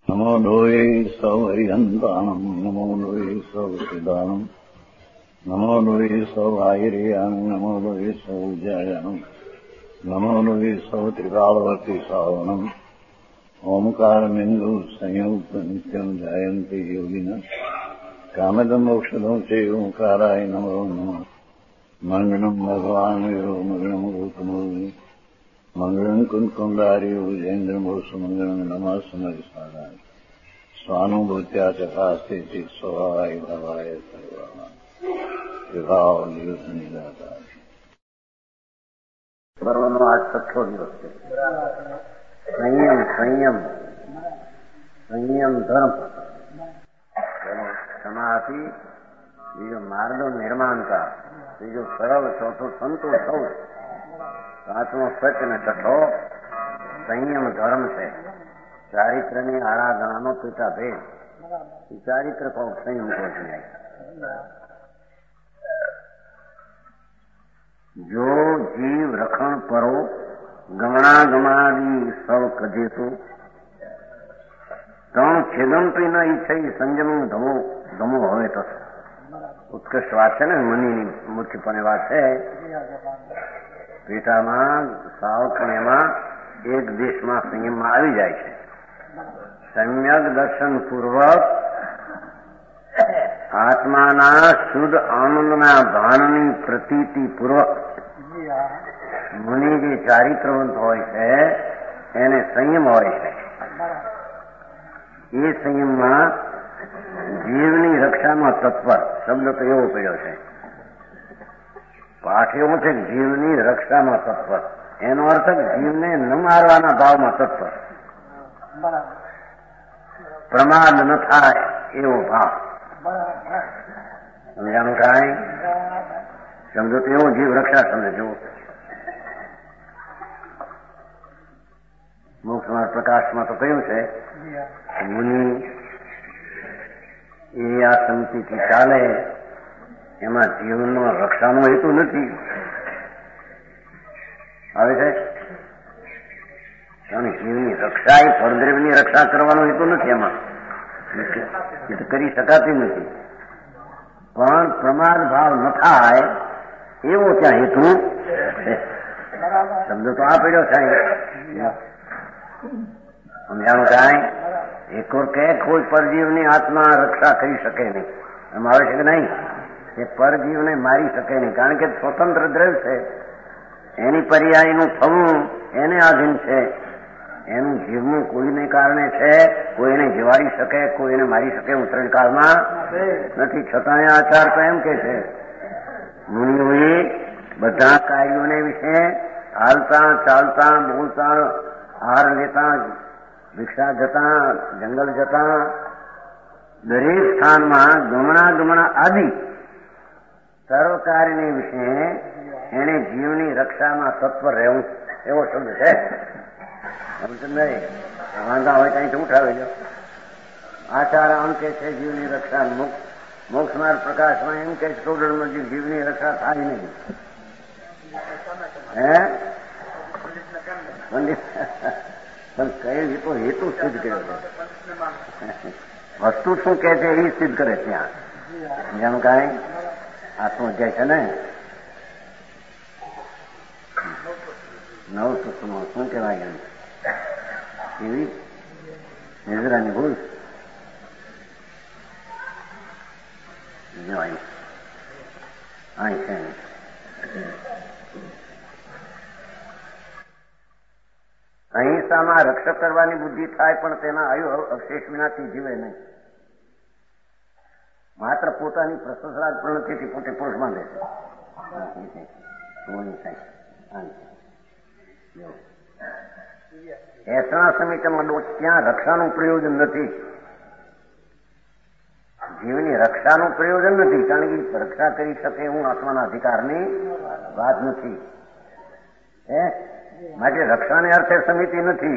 નમો લોહે સૌ હરિહંતાણમ નમો લોહે સૌ સિદ્ધાણમ નમો લોહે સૌ આયર્યાણ નમો લોહે સૌ જયાણમ નમો લોહે સૌ ત્રિકાળવતી સાવણમ ઓમકારમિંદુ સંયુક્ત નિત્યમ જાયંતિ યોગિના કામદમોક્ષદો છે ઓંકારાય નમો નમઃ મંગળમ ભગવાન વિરો મંગળમ ગૌતમો મંગળમ કુંકુંડાર્યો જૈન્દ્રમોષ મંગળમ નમઃ સમરિસાદાય સ્વાનુભૂત્યા ચકાસ્તે ચિત સ્વભાવાય ભાવાય સર્વા વિભાવ દિવસ નિરાકાર પર્વનો આજ 6 દિવસ છે. સંયમ ધર્મ, સમાધિ, બીજો માર્ગો નિર્માણતા, બીજો સરળ, ચોથો સંતોષ થવું, પાંચમો સત્ય ને છઠ્ઠો સંયમ ધર્મ છે. ચારિત્રની આરાધનાનો પિતા ભેદ. ચારિત્ર કહો સંયમ કહો છે. જો જીવ રખણ પરો ગમણા ગમાવી સૌ કજેતો ત્રણ છેદંપી ન ઈચ્છે સંયમ ધમો હવે તો ઉત્કૃષ્ટ વાત છે ને. મુનિની મુખ્યપણે વાત છે. પેટામાં સાવકણીમાં એક દેશમાં સંયમમાં આવી જાય છે. સમ્યક દર્શન પૂર્વક આત્માના શુદ્ધ આનંદના ભાનની પ્રતીતિ પૂર્વક મુનિ જે ચારિત્રવંત હોય છે એને સંયમ હોય છે. એ સંયમમાં જીવની રક્ષામાં તત્પર. શબ્દ તો એવો પડ્યો છે. પાઠ એવો છે જીવની રક્ષામાં તત્પર. એનો અર્થ જીવને ન મારવાના ભાવમાં તત્પર. પ્રમાદ ન થાય એવો ભાવ. સમજાનું કાંઈ? સમજો તો એવો જીવ રક્ષા સમજો. મોક્ષમાં પ્રકાશમાં તો કહ્યું છે મુનિ એ આ સંતિથી ચાલે એમાં જીવનનો રક્ષાનો હેતુ નથી. આવે છે કારણ જીવની રક્ષા એ પરદ્રવ્યની રક્ષા કરવાનો હેતુ નથી. એમાં એ તો કરી શકાતી નથી. પણ પ્રમાદ ભાવ ન થાય એવો ત્યાં હેતુ છે. શબ્દ તો આ પડ્યો છે. સમજાણું કાંઈ? એક ઓર કે કોઈ પરજીવની આત્મા રક્ષા કરી શકે નહીં. એમ આવે છે કે નહીં? એ પરજીવને મારી શકે નહીં. કારણ કે સ્વતંત્ર દ્રવ્ય છે. એની પર્યાયનું થવું એને આધીન છે. એનું જીવવું કોઈને કારણે છે. કોઈ એને જીવાડી શકે, કોઈ એને મારી શકે એવું ત્રણ કાળમાં નથી. છતાં આચાર તો એમ કે છે મુનિઓએ બધા કાર્યોને વિશે હાલતા ચાલતા બોલતા આહાર લેતા ભિક્ષા જતા જંગલ જતા દરેક સ્થાનમાં ગમણા આદિ સર્વ કાર્યને વિશે એને જીવની રક્ષામાં તત્પર રહેવું એવો શબ્દ છે. વાંધા હોય ત્યાંથી ઉઠાવી લો. આચાર આમ કે છે જીવની રક્ષા. મોક્ષમાર્ગ પ્રકાશમાં એમ કે સ્ટુડન્ટમાં જીવની રક્ષા થાય નહીં. પણ કઈ તો હેતુ સિદ્ધ કર્યો છે. વસ્તુ શું કે છે એ સિદ્ધ કરે ત્યાં. જેમ કાંઈ આત્મઅધ્યાય છે ને નવ સૂત્રમાં શું કહેવાય એવી નિજરાની ભૂલ અહીં છે. અહિંસામાં રક્ષક કરવાની બુદ્ધિ થાય પણ તેના આયુ અવશેષ વિનાથી જીવે નહીં. માત્ર પોતાની પ્રશંસા પણ નથી પોતે પુરુષ બાંધે છે. એસણા સમિતિમાં ત્યાં રક્ષાનું પ્રયોજન નથી. જીવની રક્ષાનું પ્રયોજન નથી. કારણ કે રક્ષા કરી શકે એવું આત્માના અધિકારની વાત નથી. માટે રક્ષાને અર્થે સમિતિ નથી.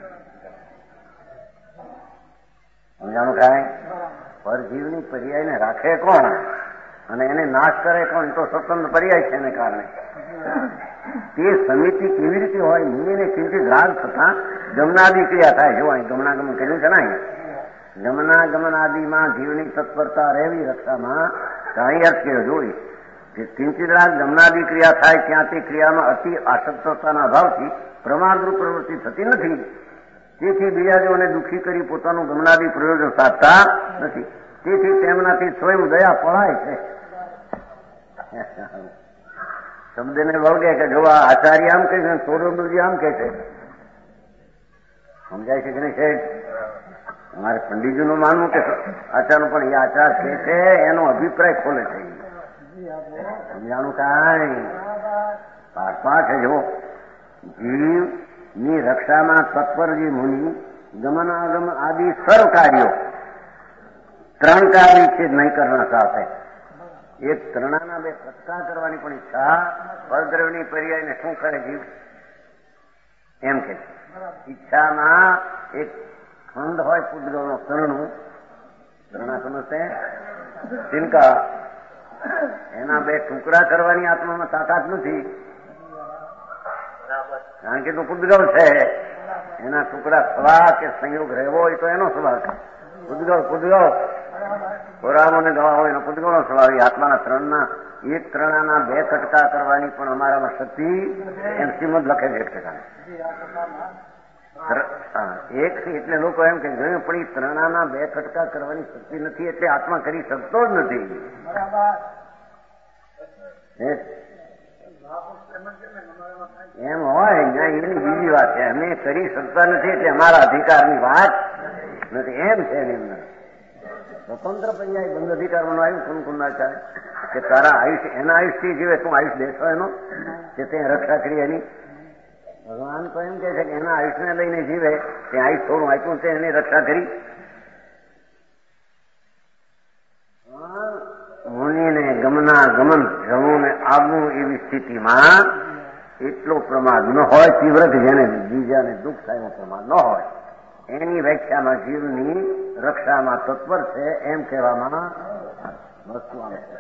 સમજાણું કાંઈ? પરજીવની પર્યાયને રાખે કોણ અને એને નાશ કરે કોણ? તો સ્વતંત્ર પર્યાય છે એને કારણે. તે સમિતિ કેવી રીતે હોય? મુનિને કિંચિત રાગ થતા ગમનાદિ ક્રિયા થાય. જો અહીં ગમનાગમન કર્યું છે ને, અહીં ગમનાગમન આદિમાં જીવની તત્પરતા રહેવી રક્ષામાં. અહીં અર્થ કર્યો જોઈ કે કિંચિત રાગ ગમનાદિ ક્રિયા થાય ત્યાં તે ક્રિયામાં અતિ આસક્તતાના અભાવથી પ્રમાદરૂપ પ્રવૃત્તિ થતી નથી. તેથી બીજાઓને દુઃખી કરી પોતાનું ગમનાદિ પ્રયોજન સાધતા નથી. તેથી તેમનાથી સ્વયં દયા પળાય છે. શબ્દને વળગે કે જો આ આચાર્ય આમ કહે છે, સોરમજી આમ કહે છે. સમજાય છે કે નહીં? છે અમારે પંડિતજીનું માનવું કે આચારનું, પણ એ આચાર કે છે એનો અભિપ્રાય ખોલે છે. સમજાણું કાંઈ પાઠમાં છે. જો જીવની રક્ષામાં તત્પર જે મુનિ ગમનાગમ આદિ સર્વ કાર્યો ત્રણ કાર્ય છે નહીં કરના સાથે એક ત્રણાના બે સત્કાર કરવાની પણ ઈચ્છા પરદ્રવની પર્યાયને શું કરે જીવ એમ કે ઈચ્છામાં એક ખંડ હોય પૂતગલનો ત્રણા સમજશે તિનકા એના બે ટુકડા કરવાની આત્મામાં તાકાત નથી. કારણ કે તો પૂતગલ છે, એના ટુકડા થવા કે સંયોગ રહેવો હોય તો એનો સ્વભાવ છે. પૂતગલ પુરાણોને ગવા હોય એનો પૂતગલનો સ્વભાવ. આત્માના ત્રણના એક ત્રણાના બે કટકા કરવાની પણ અમારામાં શક્તિ એમ શ્રીમદ લખે છે. 1 એક એટલે લોકો એમ કે ગયું પણ એ ત્રણાના બે કટકા કરવાની શક્તિ નથી એટલે આત્મા કરી શકતો જ નથી. એમ હોય એની બીજી વાત છે. અમે કરી શકતા નથી એટલે અમારા અધિકારની વાત નથી એમ છે. સ્વતંત્ર પર્યાય બંધ અધિકારમાં આવ્યું કુંકુંદાચાર્ય કે તારા આયુષ્ય એના આયુષ્યથી જીવે તું આયુષ દેશો એનો કે તે રક્ષા કરી એની. ભગવાન તો એમ કે છે કે એના આયુષને લઈને જીવે તે આયુષ થોડું આપ્યું તે એની રક્ષા કરી. મુનિને ગમના ગમન જવું ને આવવું એવી સ્થિતિમાં એટલો પ્રમાદ ન હોય તીવ્ર કે જેને બીજાને દુઃખ થાય એવો પ્રમાદ ન હોય. એની વ્યાખ્યામાં જીવની રક્ષામાં તત્પર છે એમ કહેવામાં વસ્તુ આવે છે.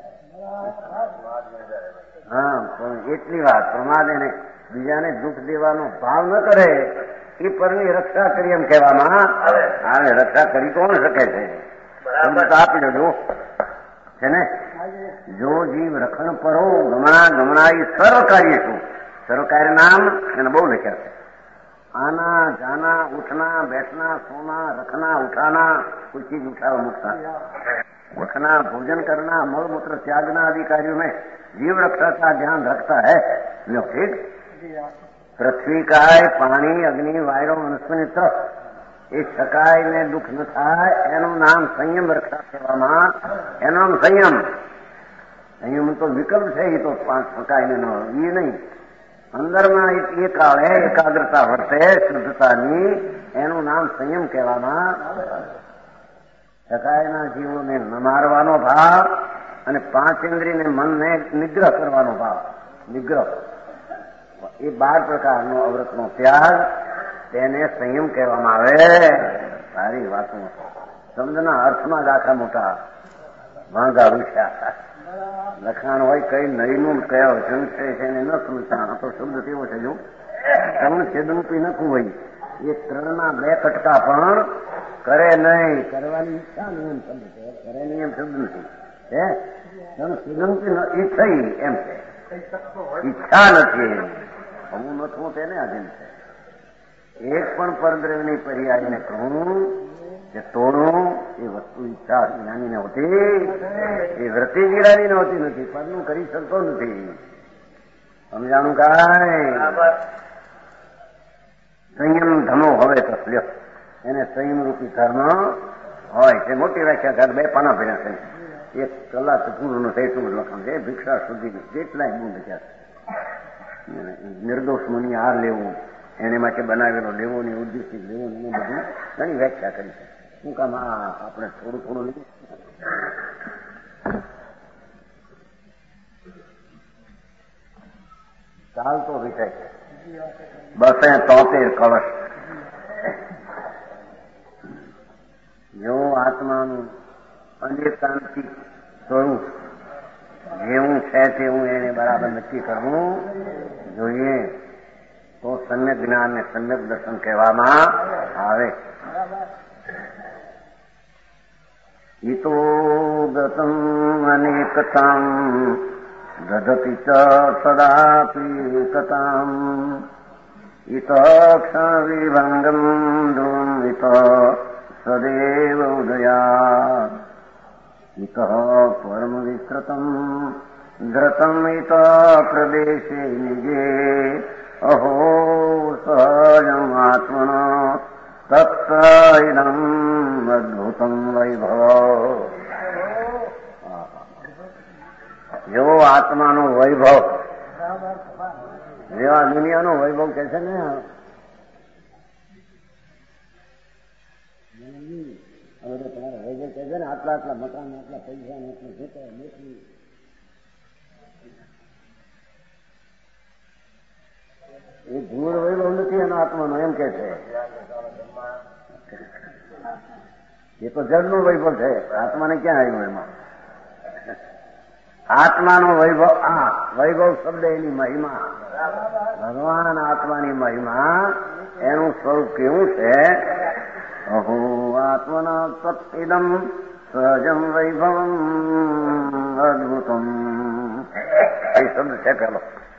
હા, પણ એટલી વાત પ્રમાદ એને બીજાને દુઃખ દેવાનો ભાવ ન કરે એ પરની રક્ષા કરી એમ કહેવામાં આવે. રક્ષા કરી કોણ શકે છે? આપી દેજો છે ને. જો જીવ રખણ પરો ગમણા એ સર્વ કાર્ય શું? સર્વ કાર્ય નામ એને બહુ લખ્યા છે. આના જાના ઉઠના બેઠના સોના રખના ઉઠાના कोई चीज उठावा मुठना उठना भोजन करना मलमूत्र त्यागना आदि कार्यों में जीव रक्षा का ध्यान रखता है. लो ठीक. पृथ्वी काय पानी अग्नि वायु वनस्पति तप એ શકાયને દુઃખ ન થાય એનું નામ સંયમ રક્ષા કહેવામાં. એનું નામ સંયમ તો વિકલ્પ છે. એ તો શકાયને ન એ નહીં. અંદરમાં એ કાળે એકાગ્રતા વર્તે શુદ્ધતાની એનું નામ સંયમ કહેવામાં. શકાયના જીવોને ન મારવાનો ભાવ અને 5 ઇન્દ્રિયને મનને નિગ્રહ કરવાનો ભાવ. નિગ્રહ એ 12 પ્રકારનો અવ્રતનો ત્યાગ તેને સંયમ કહેવામાં આવે. સારી વાતો સમજના અર્થમાં જ આખા મોટા વાંગા વિખ્યા લખાણ હોય કઈ નહીનું કયા વચન છે એને ન સમજતા. તો શબ્દ તેવો છે જો ત્રણ છેદરૂપી નખું હોય એ 3ના 2 કટકા પણ કરે નહીં. કરવાની ઈચ્છા નહીં એમ શબ્દ છે. કરે નહીં એમ શબ્દ નથી. ત્રણ છેદરૂપી ઈચ્છા એમ છે. ઈચ્છા નથી. હું નથું તેને આધીન છે. એક પણ પરદ્રવ્યની પર્યાયને કહું કે તોડું એ વસ્તુ ઈચ્છા જ્ઞાનીને હોતી એ વૃત્તિ જ્ઞાનીને હોતી નથી. પરનું કરી શકતો નથી. સમજાણું કાંઈ? સંયમ ધમો હવે તો લ્યો એને સંયમ રૂપી ધર્મ હોય છે. મોટી વ્યાખ્યા 2 પાના ભર્યા છે. 1 કલાક પૂર્ણ થાય એટલું લખાણ છે. ભિક્ષા સુધી જેટલાય ગુણ લખ્યા છે. નિર્દોષ મુનિ હાર લેવું એને માટે બનાવેલો લેવો ને ઉદ્દેશિત લેવો ને બધું ઘણી વ્યાખ્યા કરી છે. શું કામ આપણે થોડું લઈએ. ચાલતો વિષય 273 કળશ. જો આત્માનું અનેકાંતિક સ્વરૂપ જેવું છે તેવું એને બરાબર નક્કી કરવું જોઈએ, તો સમ્યક જ્ઞાન ને સમ્યક દર્શન કહેવામાં આવે. ઈતો ગતમ અનેકતામ દધતિ ચ સદાપી એકતામ ઇત ક્ષણ વિભંગમ ધ્રુવિત સદેવ ઉદયાત ઇત પરમ વિસ્તૃતમ ધ્રતમ ઇત પ્રદેશે નિજે અહો સહજમ આત્મન તત્ત ઇદમ અદ્ભુતમ વૈભવ. જેવો આત્માનો વૈભવ, જેવા દુનિયાનો વૈભવ કે છે ને, તમારા વૈભવ કે છે ને, આટલા આટલા મકાન, આટલા પૈસા, આટલા ખેતર, નોકરી, એ ધૂળ વૈભવ નથી એનો આત્માનો, એમ કે છે. એ તો જળનું વૈભવ છે, આત્માને ક્યાં આવ્યું એમાં? આત્માનો વૈભવ, આ વૈભવ શબ્દ એની મહિમા, ભગવાન આત્માની મહિમા, એનું સ્વરૂપ કેવું છે? અહો આત્મના તત્ઇદમ સહજમ વૈભવમ અદ્ભુતમ. એ શબ્દ છે પેલો.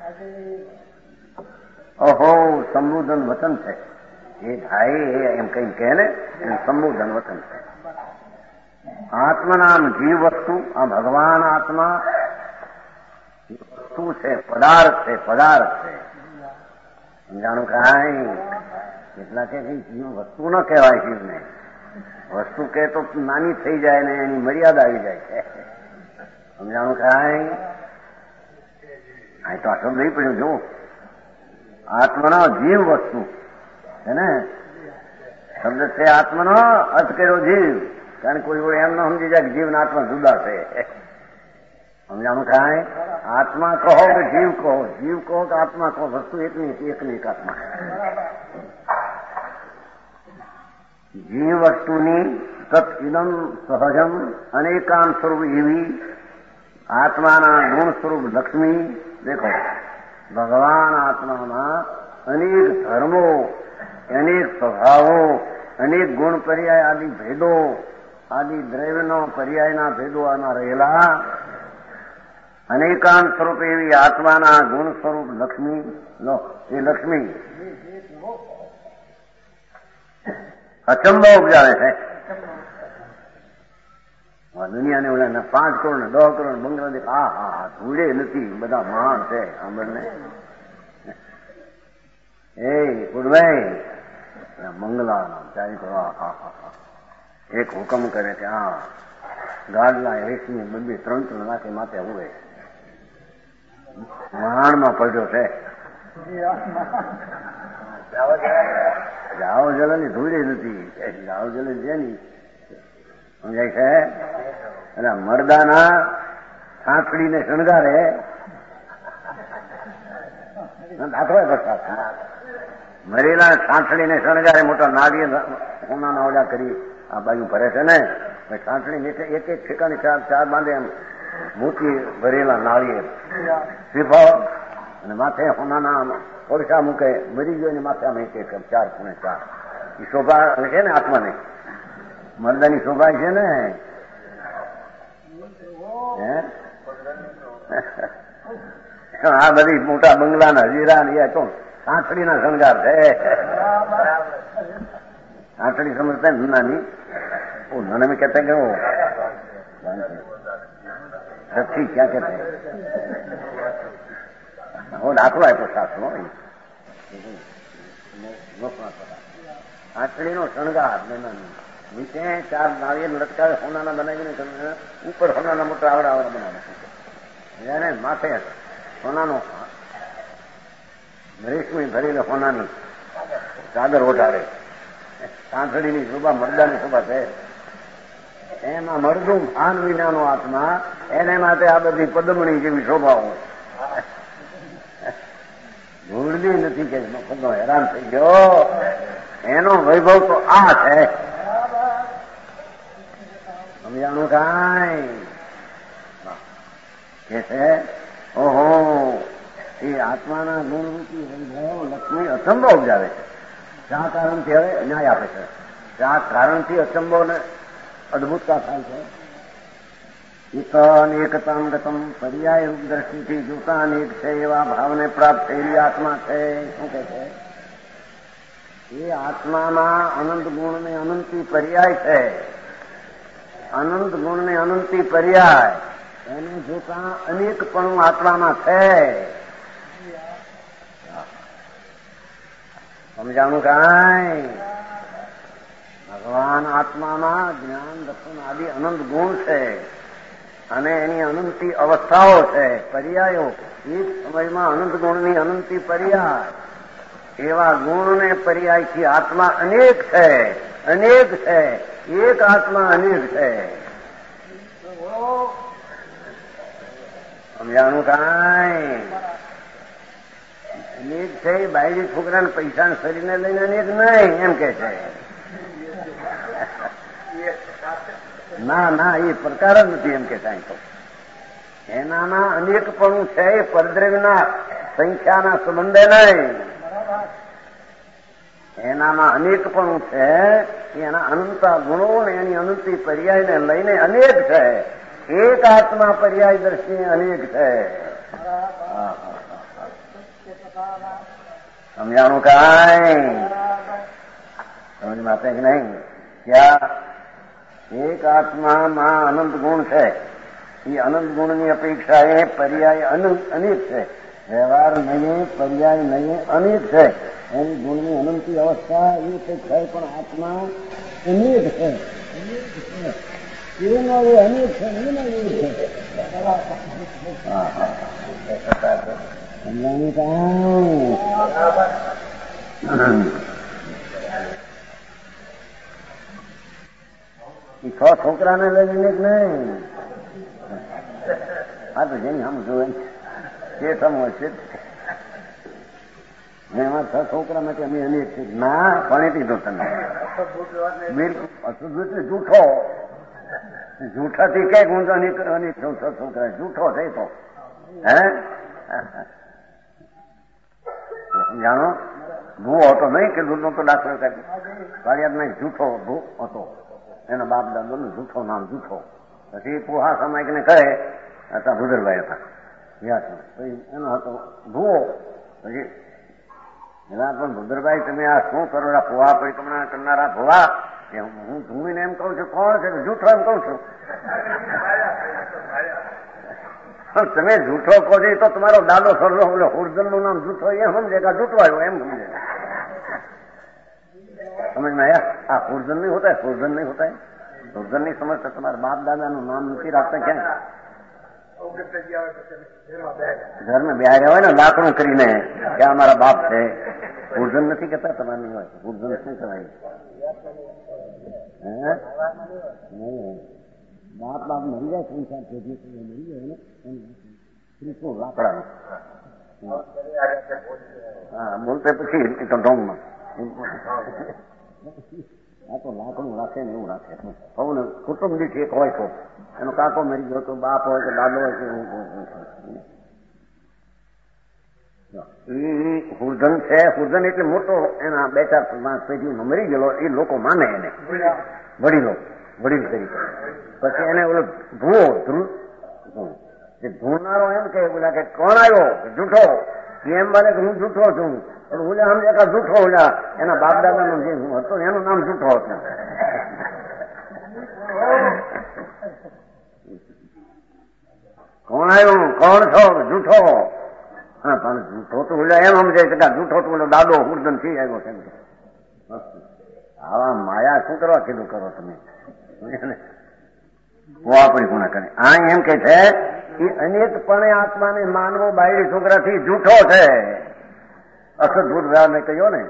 અહો સંબોધન વચન છે, એ થાય એમ કઈ કહે ને, સંબોધન વચન છે. આત્મનામ જીવ વસ્તુ, આ ભગવાન આત્મા વસ્તુ છે, પદાર્થ છે, પદાર્થ છે. સમજાણું કાંઈ? એટલા કે જીવ વસ્તુ ન કહેવાય. જીવને વસ્તુ કે તો નાની થઈ જાય ને એની મર્યાદા આવી જાય છે. સમજાણું કાંઈ? આ તો આ શબ્દ નહીં પડ્યું. જો આત્મના જીવ વસ્તુ છે ને, શબ્દ છે આત્મનો, અર્થ કર્યો જીવ. કારણ કોઈ જોડે એમ ન સમજી જાય કે જીવના આત્મા જુદા છે. સમજાણું કાંઈ? આત્મા કહો કે જીવ કહો, જીવ કહો કે આત્મા કહો, વસ્તુ એકની એક આત્મા. જીવ વસ્તુની તત્ઇદમ સહજમ અનેકામ સ્વરૂપ એવી આત્માના ગુણ સ્વરૂપ લક્ષ્મી. દેખો, ભગવાન આત્મામાં અનેક ધર્મો, અનેક સ્વભાવો, અનેક ગુણ પર્યાય આદિ ભેદો, આદિ દ્રવ્યનો પર્યાયના ભેદો આમાં રહેલા અનેકાંત સ્વરૂપ એવી આત્માના ગુણ સ્વરૂપ લક્ષ્મી. લો, એ લક્ષ્મી અચંબો ઉપજાવે છે. દુનિયાને ઓલા 5 કરોડ ને 10 કરોડ બંગલા દેખ, હા હા ધૂળે નથી, બધા મહાન છે. સાંભળને એ પુરભાઈ મંગલા ચારી કરો, એક હુકમ કરે કે હા ગાડલા રેશમી 2-3 નાખે માથે હોય, મહાણમાં પડ્યો છે. જાઓ જલની ધૂળે નથી, જાઓ જલ જેની સમજાય છે. અને મરદાના સાંકળીને શણગારે દાખલો વરસાદ, મરેલા સાંસળીને શણગારે, મોટા નાળીએ સોનાના ઓલા કરી આ બાજુ ભરે છે ને, સાંસળી નીચે એક એક ઠેકાની ચાર બાંધે, એમ મોટી ભરેલા નાળીએ શ્રીફળ, અને માથે સોનાના કોલસા મૂકે, મરી ગયો ને માથે આમ એક 4.4. એ શોભા છે ને આત્માને, મરદાની શોભા છે ને. આ બધી મોટા બંગલાના હીરા ને એ તો સાંસળીના શણગાર છે. સાંસળી સમજતા ને નાની, નાના મેં કહેતા કે સચ્ચી ક્યાં કહેते वो दाखलो आप्यो સાસનો આંચળીનો શણગાર નીચે 4 નાળિયેર લટકાવે, સોનાના બનાવીને ઉપર સોનાના મોટા આવડા બનાવે, એને માથે સોનાનો રેશમી ભરેલો સોનાની ચાદર ઓઢાડે. સાંસળીની શોભા મરદાની શોભા છે. એમાં મરદું ભાન વિનાનો આત્મા, એને માટે આ બધી પદમણી જેવી શોભાઓ ભૂલવી નથી કે ખુદનો હેરાન થઈ ગયો. એનો વૈભવ તો આ છે. સમજાણું કાંઈ? કે છે ઓહો એ આત્માના ગુણરૂપી વૈભવ લક્ષ્મી અચંબો ઉપજાવે છે. શા કારણથી? હવે ન્યાય આપે છે. શા કારણથી અચંબો ને અદભુતતા થાય છે? એક અનેકતમ ગતમ પર્યાય રૂપ દ્રષ્ટિથી જોતા અનેક છે એવા ભાવને પ્રાપ્ત થયેલી આત્મા છે. શું કે છે? એ આત્મામાં અનંત ગુણ ને અનંતી પર્યાય છે. અનંત ગુણ ને અનંતી પર્યાય એને જોતા અનેકપણું આત્મામાં છે. સમજાણું કાંઈ? ભગવાન આત્મામાં જ્ઞાન દર્શન આદિ અનંત ગુણ છે અને એની અનંતી અવસ્થાઓ છે, પર્યાયો. એક સમયમાં અનંત ગુણની અનંતી પર્યાય, એવા ગુણ ને પર્યાયથી આત્મા અનેક છે. અનેક છે, એક આત્મા અનેક છે. સમજાણું કાંઈ? અનેક છે એ બાયડી છોકરાને પૈસા શરીરને લઈને અનેક નહીં એમ કે છે. ના ના, એ પ્રકાર જ નથી એમ કે કાંઈ. તો એનામાં અનેકપણું છે, એ પરદ્રવ્યના સંખ્યાના સંબંધે નહીં. એનામાં અનેકપણું છે, એના અનંતા ગુણો ને એની અનંતી પર્યાયને લઈને અનેક છે. એક આત્મા પર્યાય દ્રષ્ટિએ અનેક છે. સમજાણું કાંઈ? સમજમાં આપે કે નહીં? ક્યાં એક આત્મામાં અનંત ગુણ છે, એ અનંત ગુણની અપેક્ષા એ પર્યાય અનેક છે. વ્યવહાર નહીં, પર્યાય નહીં, અનેક છે. એની ગુણની અનંતી અવસ્થા એ અપેક્ષા પણ આત્મા અનેક છે. એના એ અનેક છે, એના અનેક છે. સમજાણું કાંઈ? છ છોકરાને લઈને જ નહીં. આ તો જેની આમ જોવે છે સમય છે. એમાં 6 છોકરા માટે અમે અનેક છે. ના ભણી દીધો તમે. બિલકુલ અશુદ્ધ જૂઠો. જૂઠાથી કઈ ગુંજો અનેક 6 છોકરા જૂઠો થઈ તો હે જાણો. ભૂ હતો નહીં કે દૂધનો તો દાખલો કાઢી કાઢ્યા નહીં. જૂઠો ભૂ હતો. એનો બાપ દાદોનું જૂઠો નામ જૂઠો. પછી પોહા સમાયકને કહે હતા ભુદરભાઈ હતા એનો હતો ભૂવો. પછી એના પણ ભુદરભાઈ તમે આ શું કરો? પોહા પરિક્રમણા કરનારા ભુવા. હું ધૂમીને એમ કહું છું કોણ છે? જૂઠો એમ કહું છું. તમે જૂઠો કહો છો તો તમારો દાદો સરલો બોલો હુરજન નું નામ જૂઠો એ સમજે કે જૂઠો આવ્યો એમ સમજે. समझ में आया? हाँ हुर्जन नहीं होता है, हुर्जन नहीं होता है. हुर्जन नहीं समझते. तुम्हारे बाप दादा નું નામ નથી રાખતા ક્યાં? ઘર में બેહા રહ્યા હોય ને લાકડું કરીને કે અમારા બાપ છે. હુર્જન નથી કહેતા. તમારે નહીં હોય હુર્જન શું કહેવાય? નહીં. બાપ બાપ મરી જાય સંસાર પેઢી મરી જાય ને ત્રીસો લાકડા. હા બોલતે પછી તો ઢોંગમાં આ તો લાકડું રાખે ને એવું રાખે. સૌને કુટુંબ દીઠ એક હોય તો એનો કાકો મરી ગયો તો બાપ હોય કે દાદો હોય કે હુર્જન છે. હુર્જન એટલે મોટો એના 2-4 પેઢીમાં મરી ગયેલો એ લોકો માને એને વડીલો વડીલ તરીકે. પછી એને ઓલો ભૂવો ધૂળનારો એમ કે બોલા કે કોણ આવ્યો? જૂઠો. એમ બને કે હું જૂઠો છું. ઓલા સમજે કે જૂઠો ઓલા એના બાપ દાદાનું જે હતું એનું નામ જૂઠો હતું. કોણ આવ્યું? કોણ છો? જૂઠો. હા પણ જૂઠો તો ઓલા એમ સમજે છે કે જૂઠો તો ઓલો દાદો હુર્જન થી આવ્યો છે. આવા માયા શું કરવા કીધું કરો તમે? પોવાપડી કોના કરે? આ એમ કે છે એ અનેકપણે આત્માને માનવો બાયડી છોકરાથી જૂઠો છે. અસદભૂત વ્યવહાર મેં કહ્યો ને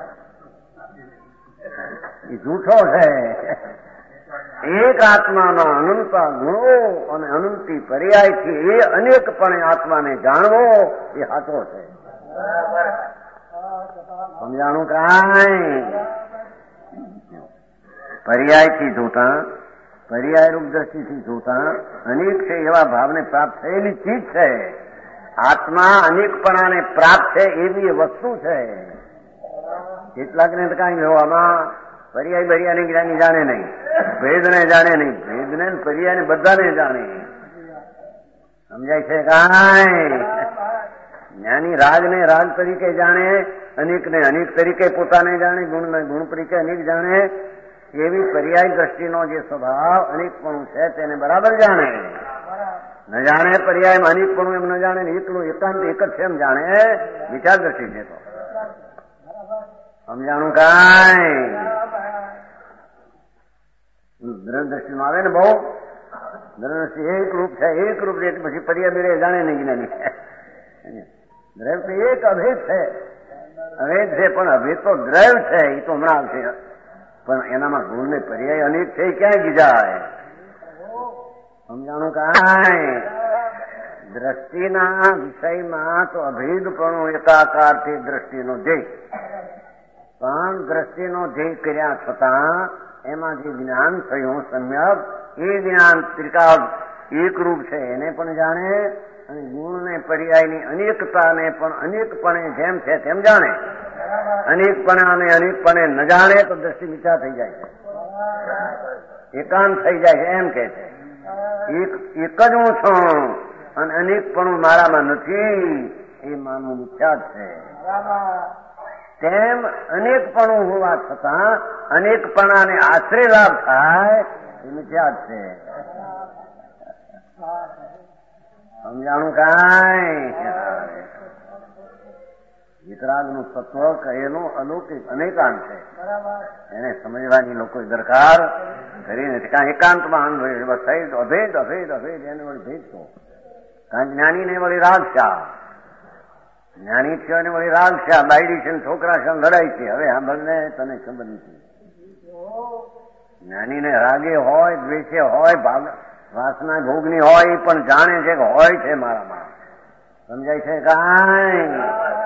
એ જૂઠો છે. એક આત્માના અનંતા ગુણો અને અનંતી પર્યાયથી એ અનેકપણે આત્માને જાણવો એ સાચો છે. સમજાણું કાંઈ? પર્યાયથી જોતા પર્યાયરૂપ દ્રષ્ટિથી જોતા અનેક છે એવા ભાવને પ્રાપ્ત થયેલી ચીજ છે. આત્મા અનેકપણાને પ્રાપ્ત છે એવી વસ્તુ છે. કેટલાકને તો કાંઈ આમાં પર્યાય બરિયાની જ્ઞાની જાણે નહીં, ભેદને જાણે નહીં, ભેદને પર્યાયને બધાને જાણે. સમજાય છે કાંઈ? જ્ઞાની રાગને રાગ તરીકે જાણે, અનેકને અનેક તરીકે પોતાને જાણે, ગુણને ગુણ તરીકે અનેક જાણે. એવી પર્યાય દ્રષ્ટિનો જે સ્વભાવ અનેકપણું છે તેને બરાબર જાણે. ન જાણે પર્યાયમાં અનેકપણું એમ ન જાણે ને એકલું એકાંત એક જ છે એમ જાણે વિચાર દ્રષ્ટિ છે. તો સમજાણું કાંઈ? દ્રષ્ટિમાં આવે ને બહુ દ્રષ્ટિ એક રૂપ છે, એક રૂપ છે પછી પર્યાય મેળે જાણે નહીં જ્ઞાની. દ્રવ્ય તો એક અભેદ છે, અભેદ છે પણ અભેદ તો દ્રવ્ય છે એ તો હમણાં આવશે. પણ એનામાં ગુણ ને પર્યાય અનેક છે ક્યાંય બીજા. સમજાણું કાંઈ? દ્રષ્ટિના વિષયમાં તો અભેદપણું એકાકારથી દ્રષ્ટિનો ધ્યેય, પણ દ્રષ્ટિનો ધ્યેય કર્યા છતાં એમાં જે જ્ઞાન થયું સમ્યક એ જ્ઞાન ત્રિકાળ એકરૂપ છે એને પણ જાણે અને ગુણ ને પર્યાયની અનેકતાને પણ અનેકપણે જેમ છે તેમ જાણે. અનેકપણાને અનેકપણે ન જાણે તો દ્રષ્ટિ મિથ્યા થઈ જાય છે, એકાંત થઈ જાય છે. એમ કે છે એક જ હું છું અને અનેકપણું મારામાં નથી એ માનવું મિથ્યા છે. તેમ અનેકપણું હોવા છતાં અનેકપણાને આશ્રય લાભ થાય એ મિથ્યા છે. સમજાણું કાંઈ? વિતરાગનું તત્વ કહેલું અલૌકિક અનેકાંત છે. એને સમજવાની લોકોએ દરકાર કરીને કાં એકાંતમાં અભેદ અભેદ અભેદ એને વળી ભેદ તો કાં જ્ઞાનીને વળી રાગશા, જ્ઞાની છે એને વળી રાગશા, બાયડી છે છોકરા છે લડાઈ છે. હવે સાંભળને તને ખબર નથી. જ્ઞાનીને રાગે હોય, દ્વેષે હોય, વાસના ભોગની હોય એ પણ જાણે છે કે હોય છે મારામાં. સમજાય છે કાંઈ?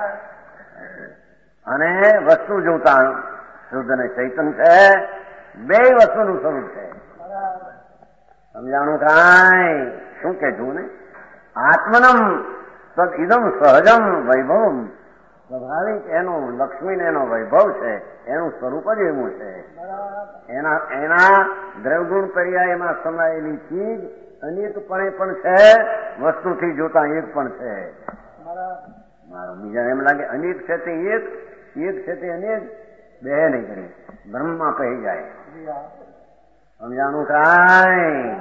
અને વસ્તુ જોતા શુદ્ધ અને ચૈતન્ય છે, બે વસ્તુનું સ્વરૂપ છે. સમજાણું કાંઈ? શું કે છું ને? આત્મનમ તદ ઇદમ સહજમ વૈભવમ, સ્વાભાવિક એનું લક્ષ્મીને એનો વૈભવ છે, એનું સ્વરૂપ જ એવું છે. એના દ્રવગુણ પર્યાયમાં સમાયેલી ચીજ અનેકપણે પણ છે, વસ્તુથી જોતા એક પણ છે. મારો બીજા એમ લાગે અનેક છે તે એક, એક છે તે અનેક, બે નહીં કરી બ્રહ્મમાં કહી જાય. સમજાણું કાંઈ?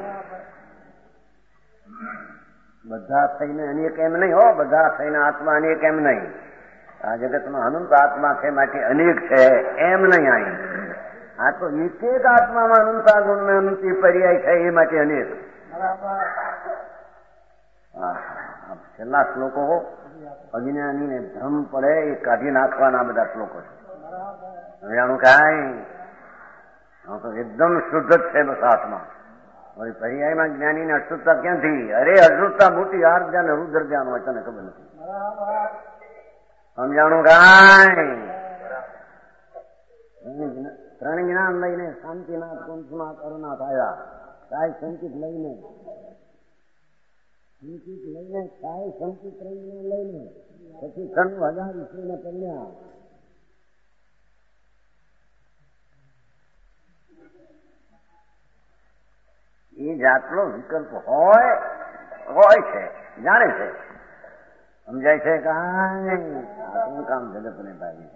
બધા થઈને અનેક એમ નહીં હો, બધા થઈને આત્મા અનેક એમ નહીં. આ જગતમાં અનંત આત્મા છે માટે અનેક છે એમ નહીં. અહીં આ તો એક એક આત્મામાં અનંતા ગુણ અનંતી પર્યાય છે એ માટે અનેક. છેલ્લા શ્લોકો અજ્ઞાનીને ભ્રમ પડે એ કાઢી નાખવાના બધા શ્લોકો છે. જાણું કાંઈ? તો એકદમ શુદ્ધ જ છે બસ આત્મા. હવે પર્યાયમાં જ્ઞાનીને અશુદ્ધતા ક્યાંથી? અરે અશુદ્ધતા મોટી આર્જા ને રુદ્ર જ્ઞાન હોય તને ખબર નથી. સમજાણું કાંઈ? ત્રણ જ્ઞાન લઈને શાંતિનાથ કુંભનાથ અરુનાથ આવ્યા. કાંઈ સંકિત લઈને કાંઈ સંકિત લઈને પછી 90,000 ઈસવીને કન્યા. એ જાતનો વિકલ્પ હોય છે, જાણે છે. સમજાય છે કાંઈ? આ શું કામ જગતને ભાઈ?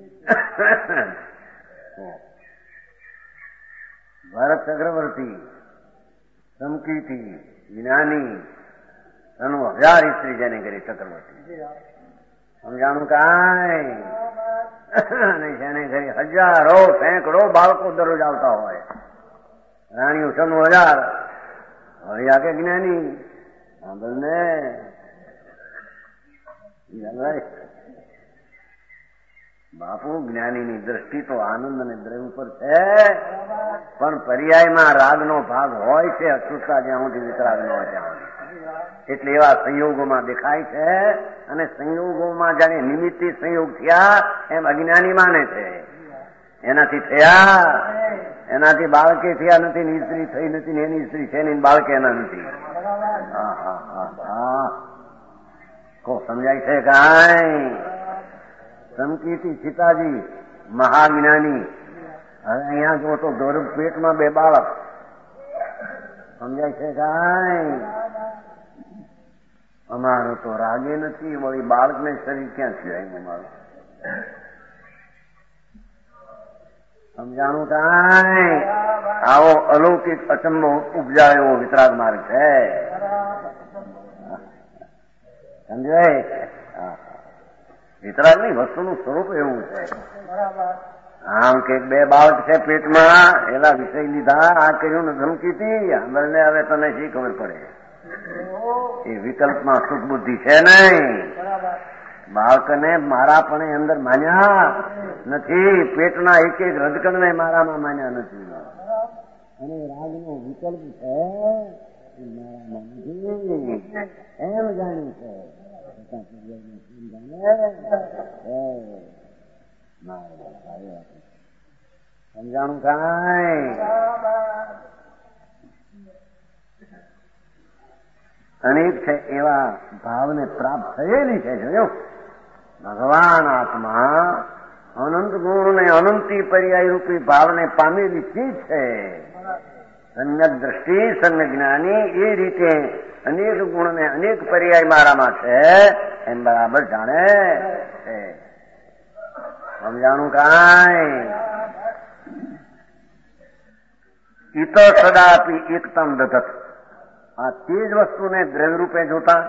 ભારત ચક્રવર્તી, સંકીર્તિ, જ્ઞાની, 90,000 સ્ત્રી જેને કરી ચક્રવર્તી. સમજાણું કાંઈ? જેને ઘરે હજારો સેંકડો બાળકો દરરોજ આવતા હોય. રાણીઓ 90,000 હવે આગે જ્ઞાની સાંભળને. બાપુ જ્ઞાનીની દ્રષ્ટિ તો આનંદ અને દ્રવ્ય ઉપર છે, પણ પર્યાયમાં રાગનો ભાગ હોય છે, અશુદ્ધતા જ્યાં સુધી વિતરાગ ન હોય ત્યાં. એટલે એવા સંયોગોમાં દેખાય છે, અને સંયોગોમાં જાણે નિમિત્તિ સંયોગ થયા એમ અજ્ઞાની માને છે. એનાથી થયા, એનાથી બાળકે થયા નથી ને સ્ત્રી થઈ નથી ને એની સ્ત્રી છે ને બાળકે એના નથી. કો સમજાય છે કાંઈ? સંકીર્તિ સીતાજી મહાજ્ઞાની, હવે અહીંયા જો તો ગૌરવ પેટમાં 2 બાળક. સમજાય છે કાંઈ? અમારું તો રાગે નથી, વળી બાળકને શરીર ક્યાં થયું અમારું? સમજાણું કાંઈ? આવો અલૌકિક અચંબો ઉપજાયો વિતરાગ માર્ગ છે. સમજાય? વિતરાગ નહીં, વસ્તુનું સ્વરૂપ એવું છે. આમ કે 2 બાળક છે પેટમાં, એના વિષય લીધા, આ કર્યું ને ધમકીથી, આંબળને હવે તને શી ખબર પડે? એ વિકલ્પમાં સુખ બુદ્ધિ છે નહીં. બાળકને મારાપણે અંદર માન્યા નથી, પેટના એક રજકણને મારામાં માન્યા નથી. અને રાગનો વિકલ્પ છે મારામાં નથી એમ જાણ્યું છે. સમજાણું કાંઈ? અનેક છે એવા ભાવને પ્રાપ્ત થયેલી છે. જોયું, ભગવાન આત્મા અનંત ગુણ ને અનંતી પર્યાય રૂપી ભાવને પામેલી ચીજ છે. સમ્યક દ્રષ્ટિ, સમ્યક જ્ઞાની એ રીતે અનેક ગુણ ને અનેક પર્યાય મારામાં છે એમ બરાબર જાણે છે. સમજાણું કાંઈ? ઈત સદાપી એકતમ દધત. આ તે જ વસ્તુને દ્રવ્ય રૂપે જોતા,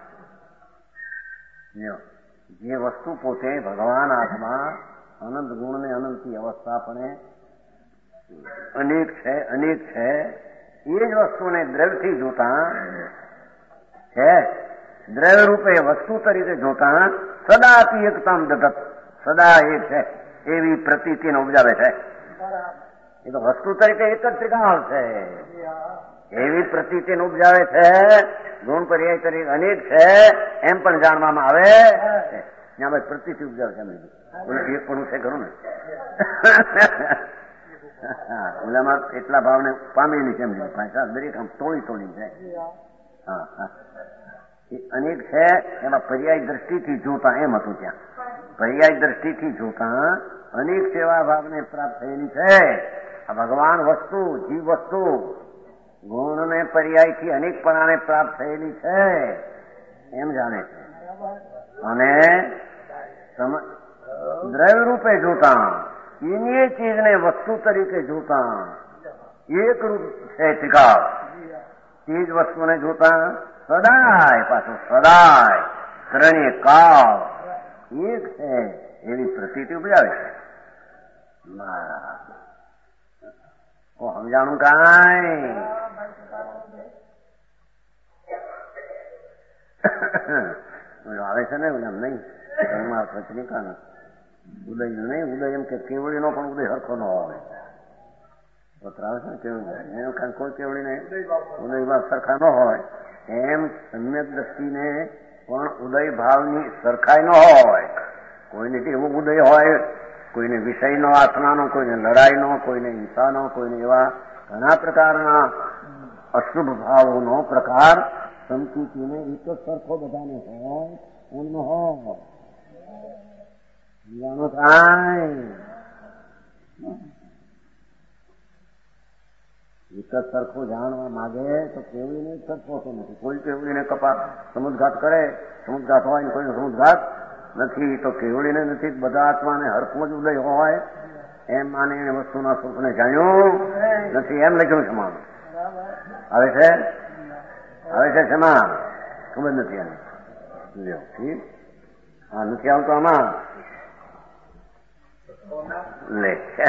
જે વસ્તુ પોતે ભગવાન આત્મા અનંત ગુણ ને અનંતી અવસ્થા પણ અનેક છે, અનેક છે, એ જ વસ્તુને દ્રવ્યથી જોતા છે, દ્રવ્ય રૂપે વસ્તુ તરીકે જોતા સદાપી એકતમ દધત, સદા એક છે એવી પ્રતીતિને ઉપજાવે છે. એ તો વસ્તુ તરીકે એક જ ત્રિકાળ છે એવી પ્રતીતિને ઉપજાવે છે. ગુણ પર્યાય તરીકે અનેક છે એમ પણ જાણવામાં આવે છે. ત્યાં ભાઈ પ્રતીતિ ઉપજાવે છે. એક પણ છે ખરું ને? ઓલામાં એટલા ભાવને પામેલી છે ભાષા દરેક આમ તોડી છે. એ અનેક છે એમાં પર્યાય દ્રષ્ટિથી જોતા એમ હતું. ત્યાં પર્યાય દ્રષ્ટિથી જોતા અનેક સેવા ભાવને પ્રાપ્ત થયેલી છે. આ ભગવાન વસ્તુ, જીવ વસ્તુ ગુણ ને પર્યાયથી અનેકપણાને પ્રાપ્ત થયેલી છે એમ જાણે છે. અને દ્રવ્ય રૂપે જોતા એની ચીજને વસ્તુ તરીકે જોતા એક રૂપ છે ત્રિકાળ. તે જ વસ્તુને જોતા સદાય, પાછું સદાય ત્રણેય કાળ એક છે એવી પ્રતીતિ ઉપજાવે છે. સમજાણું કાંઈ? આવે છે ને એમ નહીં વચનિકા ઉદય નહીં, ઉદય એમ કે કેવડીનો પણ ઉદય હરખો ન આવે. પત્ર આવે છે ને કેવડી એમ કોઈ કેવડીને ઉદયમાં સરખા ન હોય એમ સમ્યક દ્રષ્ટિને પણ ઉદય ભાવની સરખાઈ ન હોય. કોઈને એવું ઉદય હોય, કોઈને વિષયનો આત્માનો, કોઈને લડાઈનો, કોઈને હિંસાનો, કોઈને એવા ઘણા પ્રકારના અશુભ ભાવોનો પ્રકાર સંકુચીને એક જ સરખો બધાને હોય એમ ન હોય. જાણો કાંઈ? એક જ સરખો જાણવા માગે તો કેવડીને જ સરખો હોતો નથી. કોઈ કેવડીને સમુદ્રઘાત કરે, સમુદ્રઘાત હોય ને કોઈનો સમુદ્રઘાત નથી તો કેવડીને નથી. બધા આત્માને હરખો જ ઉદય હોય એમ માને એને વસ્તુના સ્વરૂપને જાણ્યું નથી એમ લખ્યું છે. માનું આવે છે, આવે છે શેમાં ખબર નથી એને. ઠીક, હા નથી આવતો આમાં લે.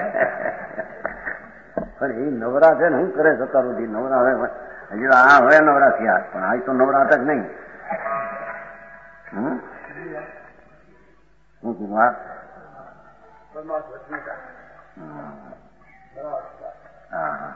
પણ એ નવરા છે ને શું કરે જતા સુધી નવરા હવે હજી આ હવે નવરા થયા પણ આ તો નવરાતા જ નહીં. શું કીધું? હા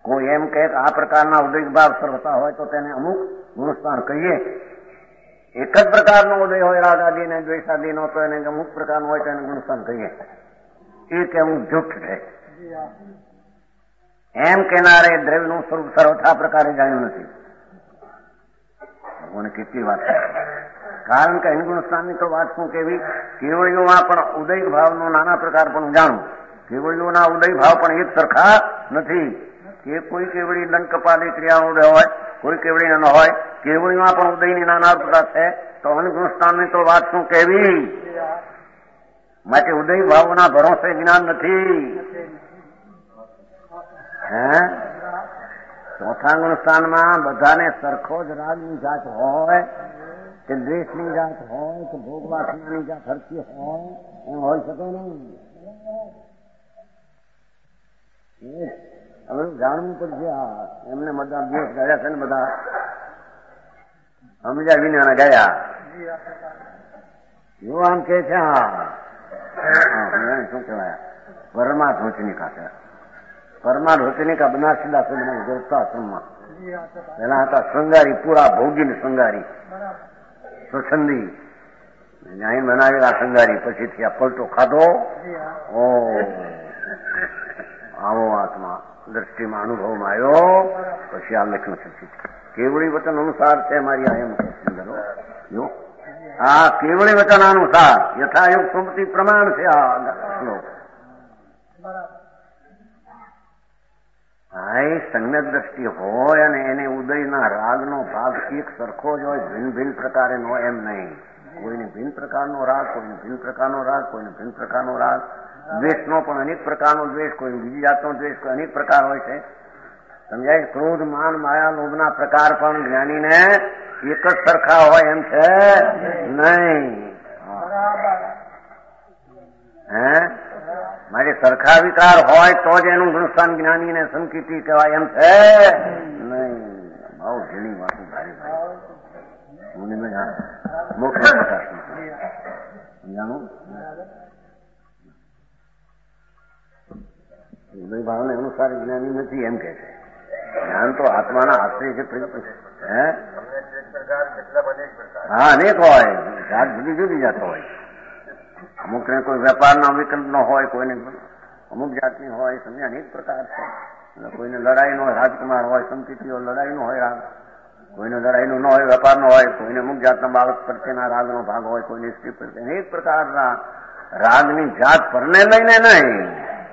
કોઈ એમ કહે કે આ પ્રકારના ઉદય ભાવ સર્વતા હોય તો તેને અમુક ગુણસ્થાન કહીએ. એક જ પ્રકારનો ઉદય હોય રાગ આદિ ને દ્વેષ આદિ નો તો એને અમુક પ્રકારનો હોય તો એને ગુણસ્થાન કહીએ. એ કેવું જૂઠ છે. એમ કેનારે દ્રવ્યનું સ્વરૂપ સર્વથા પ્રકારે જાણ્યું નથી. ભગવાને કેટલી વાત કારણ કે અનુગુણ સ્થાનની તો વાત શું કેવી, કેવળીઓમાં પણ ઉદય ભાવનો નાના પ્રકાર પણ જાણવું. કેવળીઓના ઉદય ભાવ પણ એક સરખા નથી. કે કોઈ કેવળી દંડ કપાલી ક્રિયાનો ઉદય હોય, કોઈ કેવળી ન હોય. કેવળીમાં પણ ઉદયની નાના પ્રકાર છે. તો અનુગુણ સ્થાનની તો વાત શું કેવી. માટે ઉદય ભાવના ભરોસે જ્ઞાન નથી. ચોથા ગુણ સ્થાનમાં બધાને સરખો જ રાગની જાત હોય કે દ્વેષની જાત હોય કે ભોગ વાસનાની જાત હરકી હોય એમ હોઈ શકે નહીં. હવે જાણવું પડશે. એમને બધા દિવસ ગયા છે ને બધા સમજ્યા વિના ગયા. જો આમ કે છે શું કહેવાય પરમાધોચની ખાતે પરમાધોચની કા બનારસી દાસ આશ્રમમાં પેલા હતા શૃંગારી, પૂરા ભોગીને શૃંગારી સ્વચ્છંદી અહીં બનાવેલા શૃંગારી. પછીથી આ પલટો ખાધો. ઓ આવો આત્મા દ્રષ્ટિમાં અનુભવમાં આવ્યો. પછી આ લખ્યું છે કેવળી વચન અનુસાર છે મારી આ એમ જો આ કેવળી વચન અનુસાર યથાયુગ સુમતિ પ્રમાણ છે આ શ્લોક. સમ્યક દ્રષ્ટિ હોય અને એને ઉદયના રાગનો ભાગ એક સરખો જ હોય, ભિન્ન ભિન્ન પ્રકારે નો એમ નહીં. કોઈને ભિન્ન પ્રકારનો રાગ, કોઈને ભિન્ન પ્રકારનો રાગ, કોઈને ભિન્ન પ્રકારનો રાગ. દ્વેષનો પણ અનેક પ્રકારનો દ્વેષ, કોઈ બીજી જાતનો દ્વેષ, કોઈ અનેક પ્રકાર હોય છે. સમજાય? ક્રોધ, માન, માયા, લોભના પ્રકાર પણ જ્ઞાનીને એક જ સરખા હોય એમ છે નહીં. માટે સરખા વિકાર હોય તો જ એનું ગુણસ્થાન જ્ઞાનીને સંકિતી કહેવાય એમ છે નહીં. બહુ ઝીણી વાતો ભારી ભાઈ મોક્ષ સમજાણું. ઉદય ભાવને અનુસાર જ્ઞાની નથી એમ કે છે. જ્ઞાન તો આત્માના આશ્રય છે. હા અનેક હોય, જાત જુદી જુદી જાતો હોય. અમુકને કોઈ વેપારના વિકલ્પ નો હોય, કોઈને અમુક જાતની હોય. સમજે અનેક પ્રકાર છે. કોઈને લડાઈનો હોય, રાજકુમાર હોય, સંકિતીઓ લડાઈનો હોય રાગ, કોઈને લડાઈનો ન હોય, વેપારનો હોય, કોઈને અમુક જાતના બાળક પ્રત્યેના રાગનો ભાગ હોય, કોઈને સ્ત્રી પ્રત્યે. અનેક પ્રકારના રાગની જાત પરને લઈને નહીં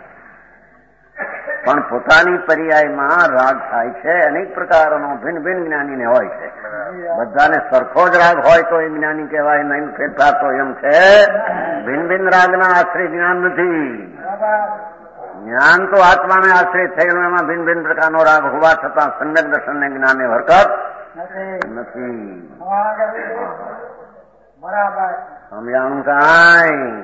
પણ પોતાની પર્યાયમાં રાગ થાય છે. અનેક પ્રકારનો ભિન્ન ભિન્ન જ્ઞાનીને હોય છે. બધાને સરખો જ રાગ હોય તો એ જ્ઞાની કહેવાય નહીં. ફેરફાર તો એમ છે ભિન્ન ભિન્ન રાગના આશ્રય જ્ઞાન નથી. જ્ઞાન તો આત્માને આશ્રય થયેલું, એમાં ભિન્ન ભિન્ન પ્રકારનો રાગ હોવા છતાં સમ્યક દર્શનને જ્ઞાનને હરકત નથી. સમજાણું કાંઈ?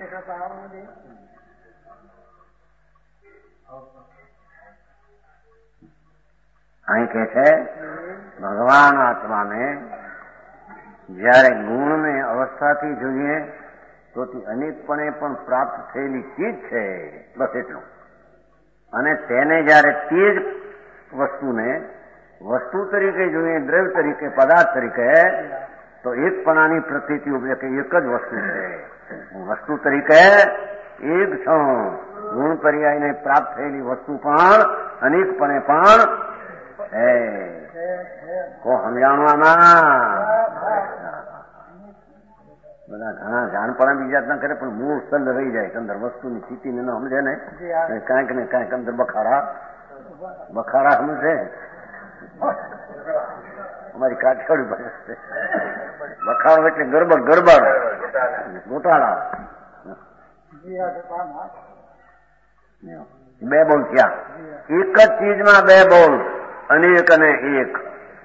અહીં કે છે ભગવાન આત્માને જયારે ગુણને અવસ્થાથી જોઈએ તો તે અનેકપણે પણ પ્રાપ્ત થયેલી ચીજ છે, બસ એટલું. અને તેને જયારે તે જ વસ્તુને વસ્તુ તરીકે જોઈએ, દ્રવ્ય તરીકે, પદાર્થ તરીકે, તો એકપણાની પ્રતીતિ ઉપજે કે એક જ વસ્તુ છે. વસ્તુ તરીકે એક છો. ગુણ પર્યાયને પ્રાપ્ત થયેલી વસ્તુ પણ અનેકપણે પણ કો સમજાણવામાં બધા ઘણા જાણપણા બીજા ના કરે પણ મૂળ સલ રહી જાય. અંદર વસ્તુની સ્થિતિને ન સમજે ને કાંઈક ને કાંઈક અંદર બખારા સમજે. અમારી કાઠિયાવાડી ભાષા બખાડો એટલે ગરબડ ગોટાળા. બે બોલ થયા. એક જ ચીજમાં બે બોલ, અનેક અને એક.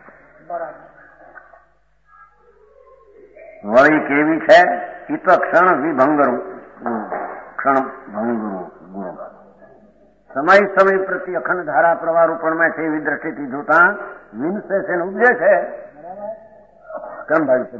વળી કેવી છે? ઈ તો ક્ષણ વિભંગરું, ક્ષણ ભંગરું ગુણ. સમય સમય પ્રતિ અખંડ ધારા પ્રવાહ રૂપણમાં છે એવી દ્રષ્ટિથી જોતા વિનશે છે ને ઉપજે છે. ક્રમભાવી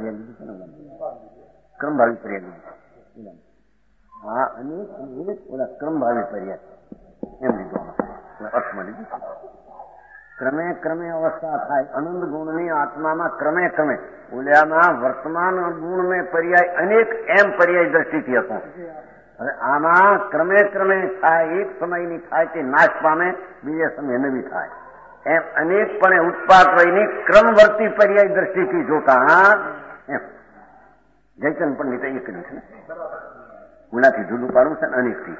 પર્યાય. હા, અનેક ઓલા ક્રમભાવી પર્યાય એમ લીધો. અર્થ મળી ગયું. ક્રમે ક્રમે અવસ્થા થાય. આનંદ ગુણની આત્મામાં ક્રમે ક્રમે ઓલિયામાં વર્તમાન ગુણને પર્યાય અનેક એમ પર્યાય દ્રષ્ટિથી હતું. હવે આમાં ક્રમે ક્રમે થાય, એક સમયની થાય તે નાશ પામે, બીજે સમય નવી થાય, એમ અનેકપણે ઉત્પાદ વયની ક્રમવર્તી પર્યાય દ્રષ્ટિથી જોતા એમ જયચંદ પંડિતે એ કર્યું છે. ઉનાથી જુદું પાડવું છે ને અનેકથી.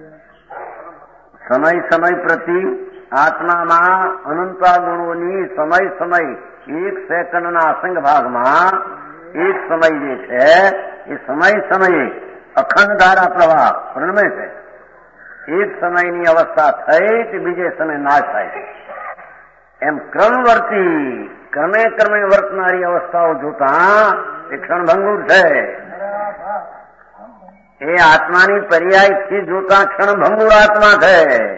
સમય સમય પ્રતિ આત્મામાં અનંતા ગુણોની સમય સમય એક સેકન્ડના અસંગ ભાગમાં એક સમય જે છે એ સમય સમયે અખંડ ધારા પ્રવાહ પ્રણમે છે. એક સમયની અવસ્થા થઈ તે બીજે સમય નાશ થાય છે. એમ ક્રમવર્તી ક્રમે ક્રમે વર્તનારી અવસ્થાઓ જોતા એ ક્ષણભંગુર છે. એ આત્માની પર્યાયથી જોતા ક્ષણભંગુર આત્મા છે.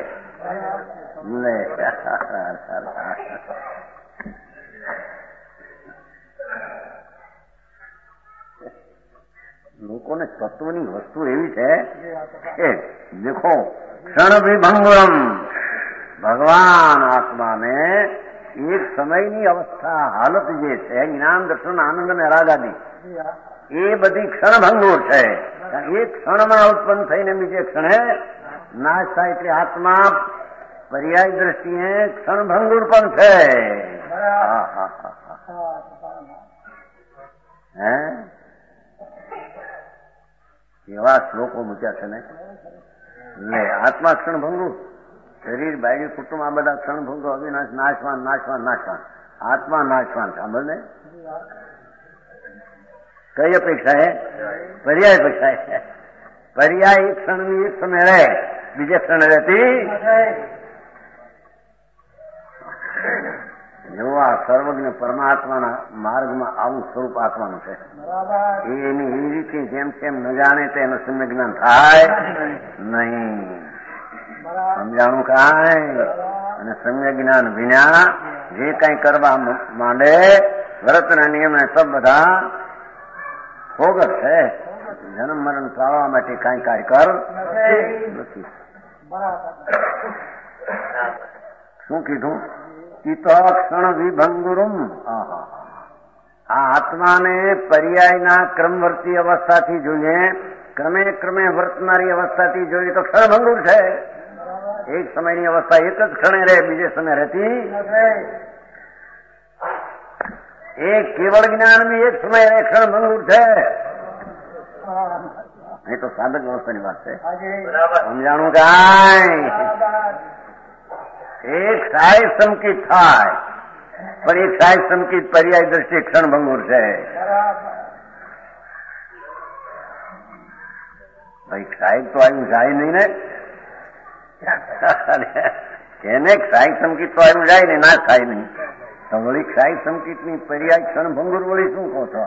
લોકોને તત્વની વસ્તુ એવી છે કે દેખો ક્ષણ વિભંગુરમ, ભગવાન આત્માને એક સમયની અવસ્થા હાલત જે છે જ્ઞાન દર્શન આનંદ અને રાગાદી એ બધી ક્ષણભંગુર છે. એક ક્ષણમાં ઉત્પન્ન થઈને બીજે ક્ષણે નાશ થાય એટલે આત્મા પર્યાય દ્રષ્ટિએ ક્ષણભંગુર પણ છે. હે એવા શ્લોકો મૂક્યા છે ને. આત્મા ક્ષણભંગુર, શરીર બાયડી કુટુંબ આ બધા ક્ષણભંગો અવિનાશ નાશવાન નાશવાન નાશવાન, આત્મા નાશવાન. સાંભળ ને કઈ અપેક્ષા હે? પર્યાય અપેક્ષા હે. પર્યાય એક ક્ષણની એક સમય રહે, બીજે ક્ષણ રહેતી. જેવું આ સર્વજ્ઞ પરમાત્માના માર્ગમાં આવું સ્વરૂપ આત્માનું છે. એની એ રીતે જેમ તેમ ન જાણે તો એનું સમ્યક જ્ઞાન થાય નહીં. સમજાણું કાંઈ અને સમ્યક જ્ઞાન વિના જે કઈ કરવા માંડે વ્રતના નિયમ સબ બધા ફોગર છે. જન્મ મરણ ટાળવા માટે કઈ કાર્ય કર નથી. શું કીધું? ચિત્ત ક્ષણ વિભંગુરમ. આ આત્માને પર્યાયના ક્રમવર્તી અવસ્થાથી જોઈએ, ક્રમે ક્રમે વર્તનારી અવસ્થાથી જોઈએ તો ક્ષણભંગુર છે. એક સમયની અવસ્થા એક જ ક્ષણે રહે, બીજે સમય રહેતી. એક કેવળ જ્ઞાનની એક સમય રહે, ક્ષણભંગુર છે. એ તો સાધક અવસ્થાની વાત છે. સમજાણું કાંઈ? એક સાહેબ સંકિત થાય પણ એક સાહેબ સંકિત પર્યાય દ્રષ્ટિએ ક્ષણભંગુર છે. ભાઈ સાહેબ તો આવ્યું જાય નહીં ને. એને સાહેબ સંકિત તો આવ્યું જાય ને, ના થાય નહીં તો વળી સાહેબ સંકિતની પર્યાય ક્ષણભંગુર વળી શું કહો છો?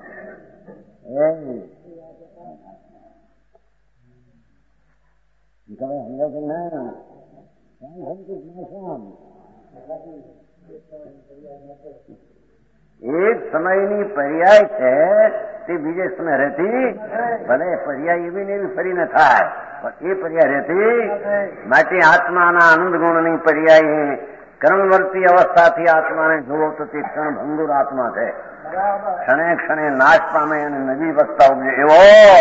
એક સમયની પર્યાય છે તે બીજે સમય રહેતી. ભલે પર્યાય એવી ને એવી ફરીને થાય પણ એ પર્યાય રહેતી. માટે આત્માના આનંદ ગુણની પર્યાય ક્રમવર્તી અવસ્થાથી આત્માને જુઓ તો તે ક્ષણભંગુર આત્મા છે. ક્ષણે ક્ષણે નાશ પામે અને નવી વસ્તા ઉપજે એવો.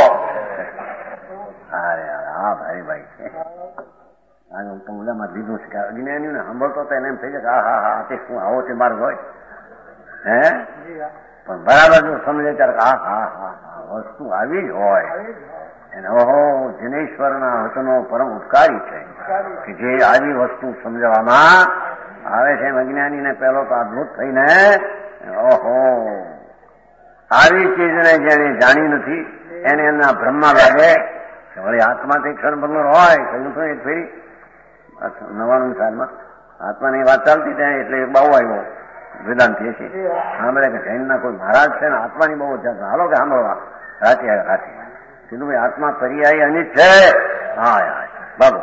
હા ભાઈ ભાઈ છે. ઓલામાં લીધું છે કે અજ્ઞાનીઓને સાંભળતો તો એને એમ થઈ જાય હા હા તે શું આવો તે માર્ગ હોય હે. પણ બરાબર જો સમજે ત્યારે હા હા હા હા વસ્તુ આવી જ હોય. અને ઓહો જિનેશ્વરના વચનો પરમ ઉપકારી છે કે જે આવી વસ્તુ સમજવામાં આવે છે. અજ્ઞાનીને પહેલો તો અદભુત થઈને ઓહો આવી ચીજને જેને જાણી નથી એને એમના બ્રહ્મા લાગે કે વળી આત્મા તે ક્ષણભંગુર હોય. કહ્યું તો એક ફેરી 99 સાલમાં આત્માની વાત ચાલતી ત્યાં એટલે બહુ આવ્યો વેદાંતિ છે સાંભળે કે જૈનના કોઈ મહારાજ છે ને આત્માની બહુ જાત હાલો કે સાંભળવા રાતે સીધું ભાઈ આત્મા પર્યાય અનિત છે. હા બાબુ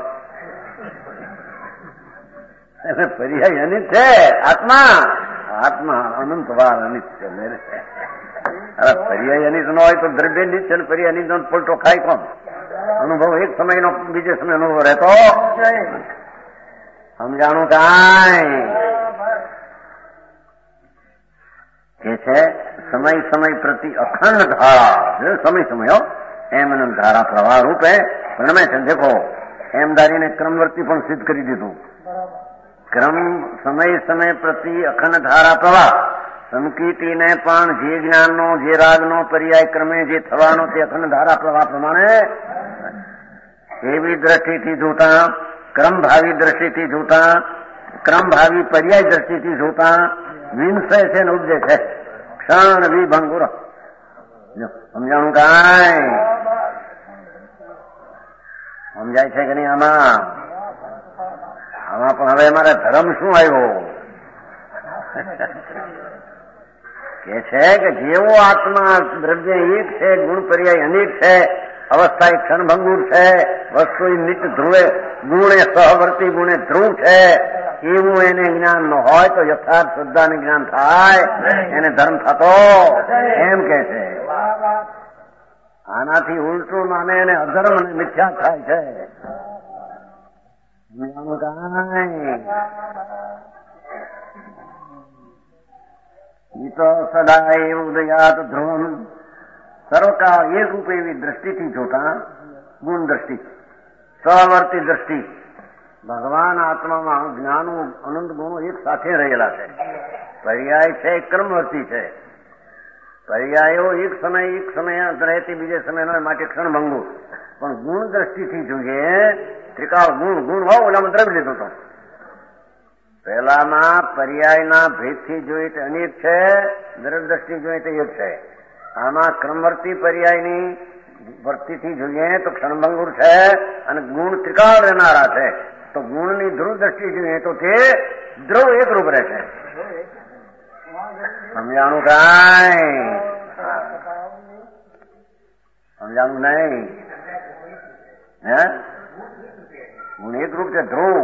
પર્યાય અનિત છે. આત્મા આત્મા અનંત વાર અનિત છે. અરે પર્યાય અનિત ન હોય તો દ્રવ્ય નિત છે ને પર્યાય અનિત નો પલટો ખાય કોણ? અનુભવ એક સમયનો બીજે સમય અનુભવ રહેતો. સમજાણું કાંઈ કે છે સમય સમય પ્રતિ અખંડ ધારા, સમય સમય એમ ધારા પ્રવાહ રૂપે પ્રણમે છે. દેખો એમ ધારીને ક્રમવર્તી પણ સિદ્ધ કરી દીધું. ક્રમ સમય સમય પ્રતિ અખંડ ધારા પ્રવાહ, સમકીટીને પણ જે જ્ઞાનનો જે રાગનો પર્યાય ક્રમે જે થવાનો તે અખંડ ધારા પ્રવાહ પ્રમાણે એવી દ્રષ્ટિથી જોતા, ક્રમભાવી દ્રષ્ટિથી જોતા, ક્રમભાવી પર્યાય દ્રષ્ટિથી જોતા વિંશય છે ને ઉપજે છે ક્ષણ વિભંગુર. સમજાણું કાંઈ? સમજાય છે કે નહીં? આમાં પણ હવે અમારે ધર્મ શું આવ્યો કે છે કે જેવો આત્મા દ્રવ્ય એક છે, ગુણ પર્યાય અનેક છે, અવસ્થા એ ક્ષણભંગુર છે, વસ્તુ નિત્ય ધ્રુવે ગુણે સહવર્તી ગુણે ધ્રુવ છે, એવું એને જ્ઞાન ન હોય તો યથાર્થ શ્રદ્ધાને જ્ઞાન થાય, એને ધર્મ થતો એમ કે છે. આનાથી ઉલટું માને એને અધર્મ અને મિથ્યા થાય છે. તો સદા એવું ઉદયાત ધ્રુવમ, સર્વકાળ એક રૂપે એવી દ્રષ્ટિથી જોતા ગુણ દ્રષ્ટિ, સહવર્તી દ્રષ્ટિ. ભગવાન આત્મામાં જ્ઞાનો અનંત ગુણો એક સાથે રહેલા છે. પર્યાય છે ક્રમવર્તી છે. પર્યાયો એક સમય રહેતી બીજે સમય માટે ક્ષણભંગુર. પણ ગુણ દ્રષ્ટિથી જોઈએ ત્રિકાળ ગુણ હોવ ઓલામાં દ્રવ્ય લીધો હતો. પહેલામાં પર્યાયના ભેદથી જોઈએ તો અનેક છે, દ્રવ્ય દ્રષ્ટિ જોઈએ તો એક છે. આમાં ક્રમવર્તી પર્યાયની વર્તીથી જોઈએ તો ક્ષણભંગુર છે અને ગુણ ત્રિકાળ રહેનારા છે. તો ગુણની ધ્રુવ દ્રષ્ટિ જોઈએ તો તે ધ્રુવ એક રૂપ રહેશે. સમજાણું કાંઈ? સમજાણું નહીં? હે ગુણ એક રૂપ છે ધ્રુવ.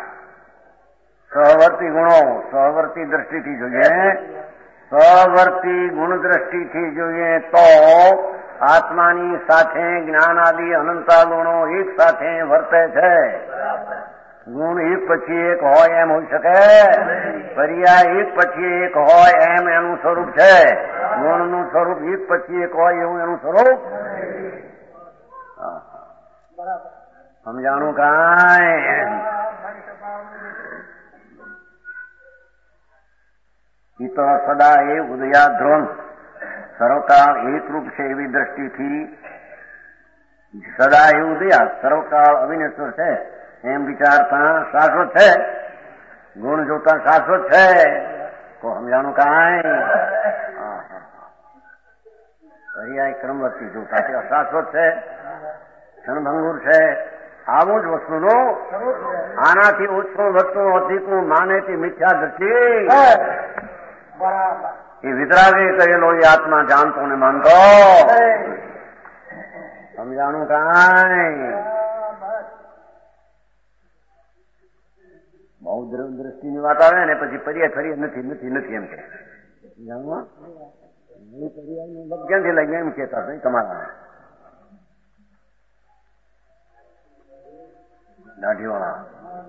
સહવર્તી ગુણો સહવર્તી દ્રષ્ટિથી જોઈએ, સહવર્તી ગુણ દ્રષ્ટિથી જોઈએ તો આત્માની સાથે જ્ઞાન આદિ અનંતા ગુણો એક સાથે વર્તે છે. ગુણ એક પછી એક હોય એમ હોઈ શકે? પર્યાય એક પછી એક હોય એમ એનું સ્વરૂપ છે. ગુણનું સ્વરૂપ એક પછી એક હોય એવું એનું સ્વરૂપ. સમજાણું કાંઈ? તો સદા એ ઉદયા ધ્રુવમ, સર્વકાળ એકરૂપ છે એવી દ્રષ્ટિથી સદા એ ઉદયા સર્વકાળ અવિનશ્વર છે એમ વિચારતા શાશ્વત છે. ગુણ જોતા શાશ્વત છે. તો સમજાણું કાંઈ? પર્યાય ક્રમવર્તી જોતા તે અશાશ્વત છે, ક્ષણભંગુર છે. આવું જ વસ્તુનું આનાથી ઓછું વધતું અધિકું માને તે મિથ્યા દ્રષ્ટિ એ વિતરાગે કહેલો એ આત્મા જાણતો ને માનતો. સમજાણું કાંઈ? બહુ દ્રષ્ટિની વાત આવે ને પછી પર્યાય ફરી નથી એમ કે ક્યાંથી લઈને એમ કેતા નહીં તમારા દાઢીવાળા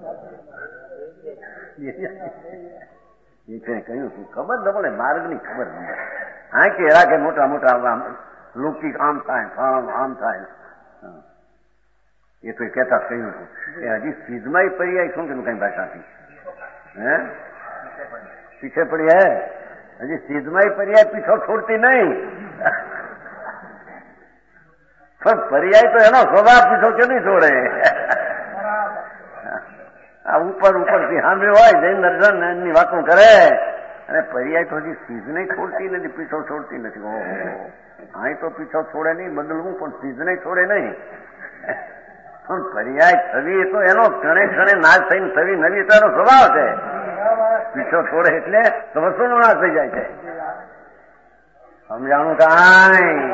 કહ્યું શું ખબર ન પડે, માર્ગની ખબર ન પડે. હા કે રાખે મોટા મોટા લૌકિક આમ થાય આમ થાય એ તો કહેતા કહ્યું હતું કે હજી સીધમાં પર્યાય શું કે કઈ ભાષાથી હે પીછે પડી હે હજી સીધમાં પર્યાય પીછો છોડતી નહીં. પણ પર્યાય તો એનો સ્વભાવ પીછો કે નહીં છોડે. આ ઉપરથી સાંભળ્યું હોય જૈન દર્શન એમની વાતો કરે અને પર્યાય તો હજી સીઝને છોડતી નથી, પીછો છોડતી નથી. ઓહો અહીં તો પીછો છોડે નહીં, બદલવું પણ સીઝને છોડે નહીં. પણ પર્યાય થવી તો એનો ક્ષણે ક્ષણે નાશ થઈને થવી નવી તો એનો સ્વભાવ છે. પીછો છોડે એટલે વસ્તુનો નાશ થઈ જાય છે. સમજાણું કાંઈ?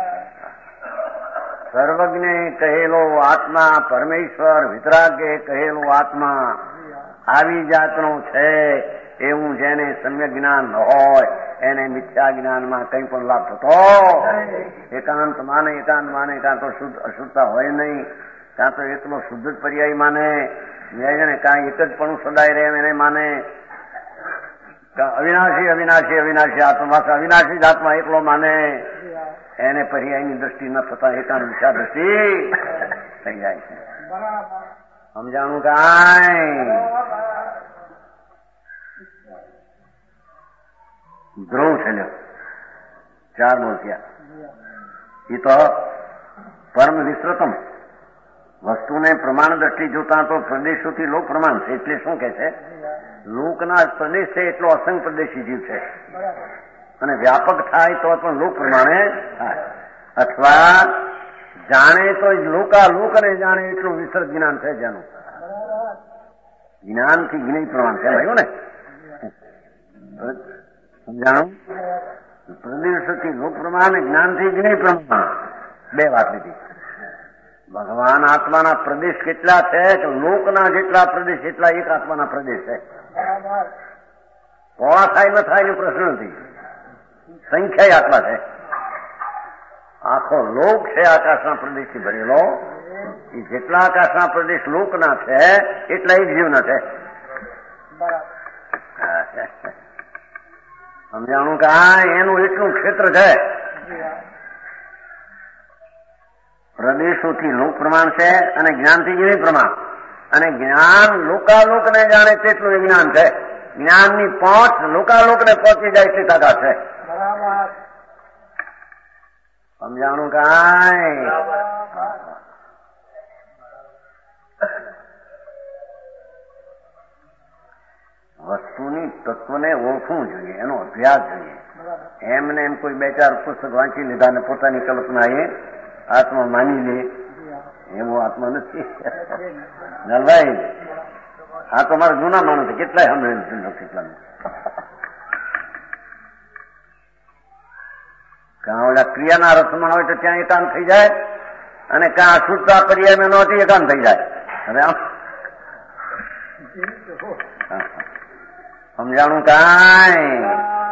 સર્વજ્ઞે કહેલો આત્મા પરમેશ્વર, વિતરાગે કહેલો આત્મા આવી જાતનો છે એવું જેને સમ્યક જ્ઞાન ન હોય એને મિથ્યા જ્ઞાનમાં કંઈ પણ લાભ થતો એકાંત માને એકાંત તો શુદ્ધ અશુદ્ધતા હોય નહીં. કાં તો એકલો શુદ્ધ જ પર્યાય માને, કાં એક જ પણ સદાય રહે એને માને, અવિનાશી અવિનાશી અવિનાશી આત્મા અવિનાશી જ આત્મા એકલો માને, એને પર્યાયની દ્રષ્ટિ ન થતા એકાંત મિથ્યા દ્રષ્ટિ થઈ જાય છે. સમજાણું કાંઈ? ધ્રુવ છે લ્યો, 4 બોલ થયા. એ તો પરમ વિસ્તૃતમ વસ્તુને પ્રમાણ દ્રષ્ટિ જોતા તો પ્રદેશોથી લોક પ્રમાણ છે. એટલે શું કે છે? લોકના પ્રદેશ છે એટલો અસંગ પ્રદેશી જીવ છે, અને વ્યાપક થાય તો પણ લોક પ્રમાણે થાય, અથવા જાણે તો લોકને જાણે એટલું વિસ્તૃત જ્ઞાન છે, જેનું જ્ઞાનથી જ્ઞેય પ્રમાણ છે. આવ્યું ને? સમજાણું? પ્રદેશોથી લોક પ્રમાણ, જ્ઞાનથી જ્ઞેય પ્રમાણ, 2 વાત લીધી. ભગવાન આત્માના પ્રદેશ કેટલા છે? કે લોકના જેટલા પ્રદેશ એટલા એક આત્માના પ્રદેશ છે. પોળા થાય ન થાય એનો પ્રશ્ન નથી, સંખ્યા આટલા છે. આખો લોક છે આકાશના પ્રદેશથી ભરેલો, એ જેટલા આકાશના પ્રદેશ લોકના છે એટલા એક જીવના છે. સમજાણું કે એનું એટલું ક્ષેત્ર છે. પ્રદેશોથી લોક પ્રમાણ છે અને જ્ઞાનથી જ્ઞેય પ્રમાણ, અને જ્ઞાન લોકાલોકને જાણે તેટલું જ્ઞાન છે. જ્ઞાનની પહોંચ લોકાલોકને પહોંચી જાય એટલી તાકાત છે. સમજાણું કાંઈ? વસ્તુની તત્વને ઓળખવું જોઈએ, એનો અભ્યાસ જોઈએ. એમને એમ કોઈ 2-4 પુસ્તક વાંચી લીધા ને પોતાની કલ્પના એ આત્મા માની લે, એવો આત્મા નથી. નલભાઈ, આ તો મારા જૂના માણસ છે, કેટલાય સમજે કેટલા કાં ઓલા ક્રિયાના રસમાં હોય તો ત્યાં એકાંત થઈ જાય, અને કાં છૂટતા પર્યાયમાં નહોતી એકાંત થઈ જાય. હવે આમ સમજાણું કાંઈ?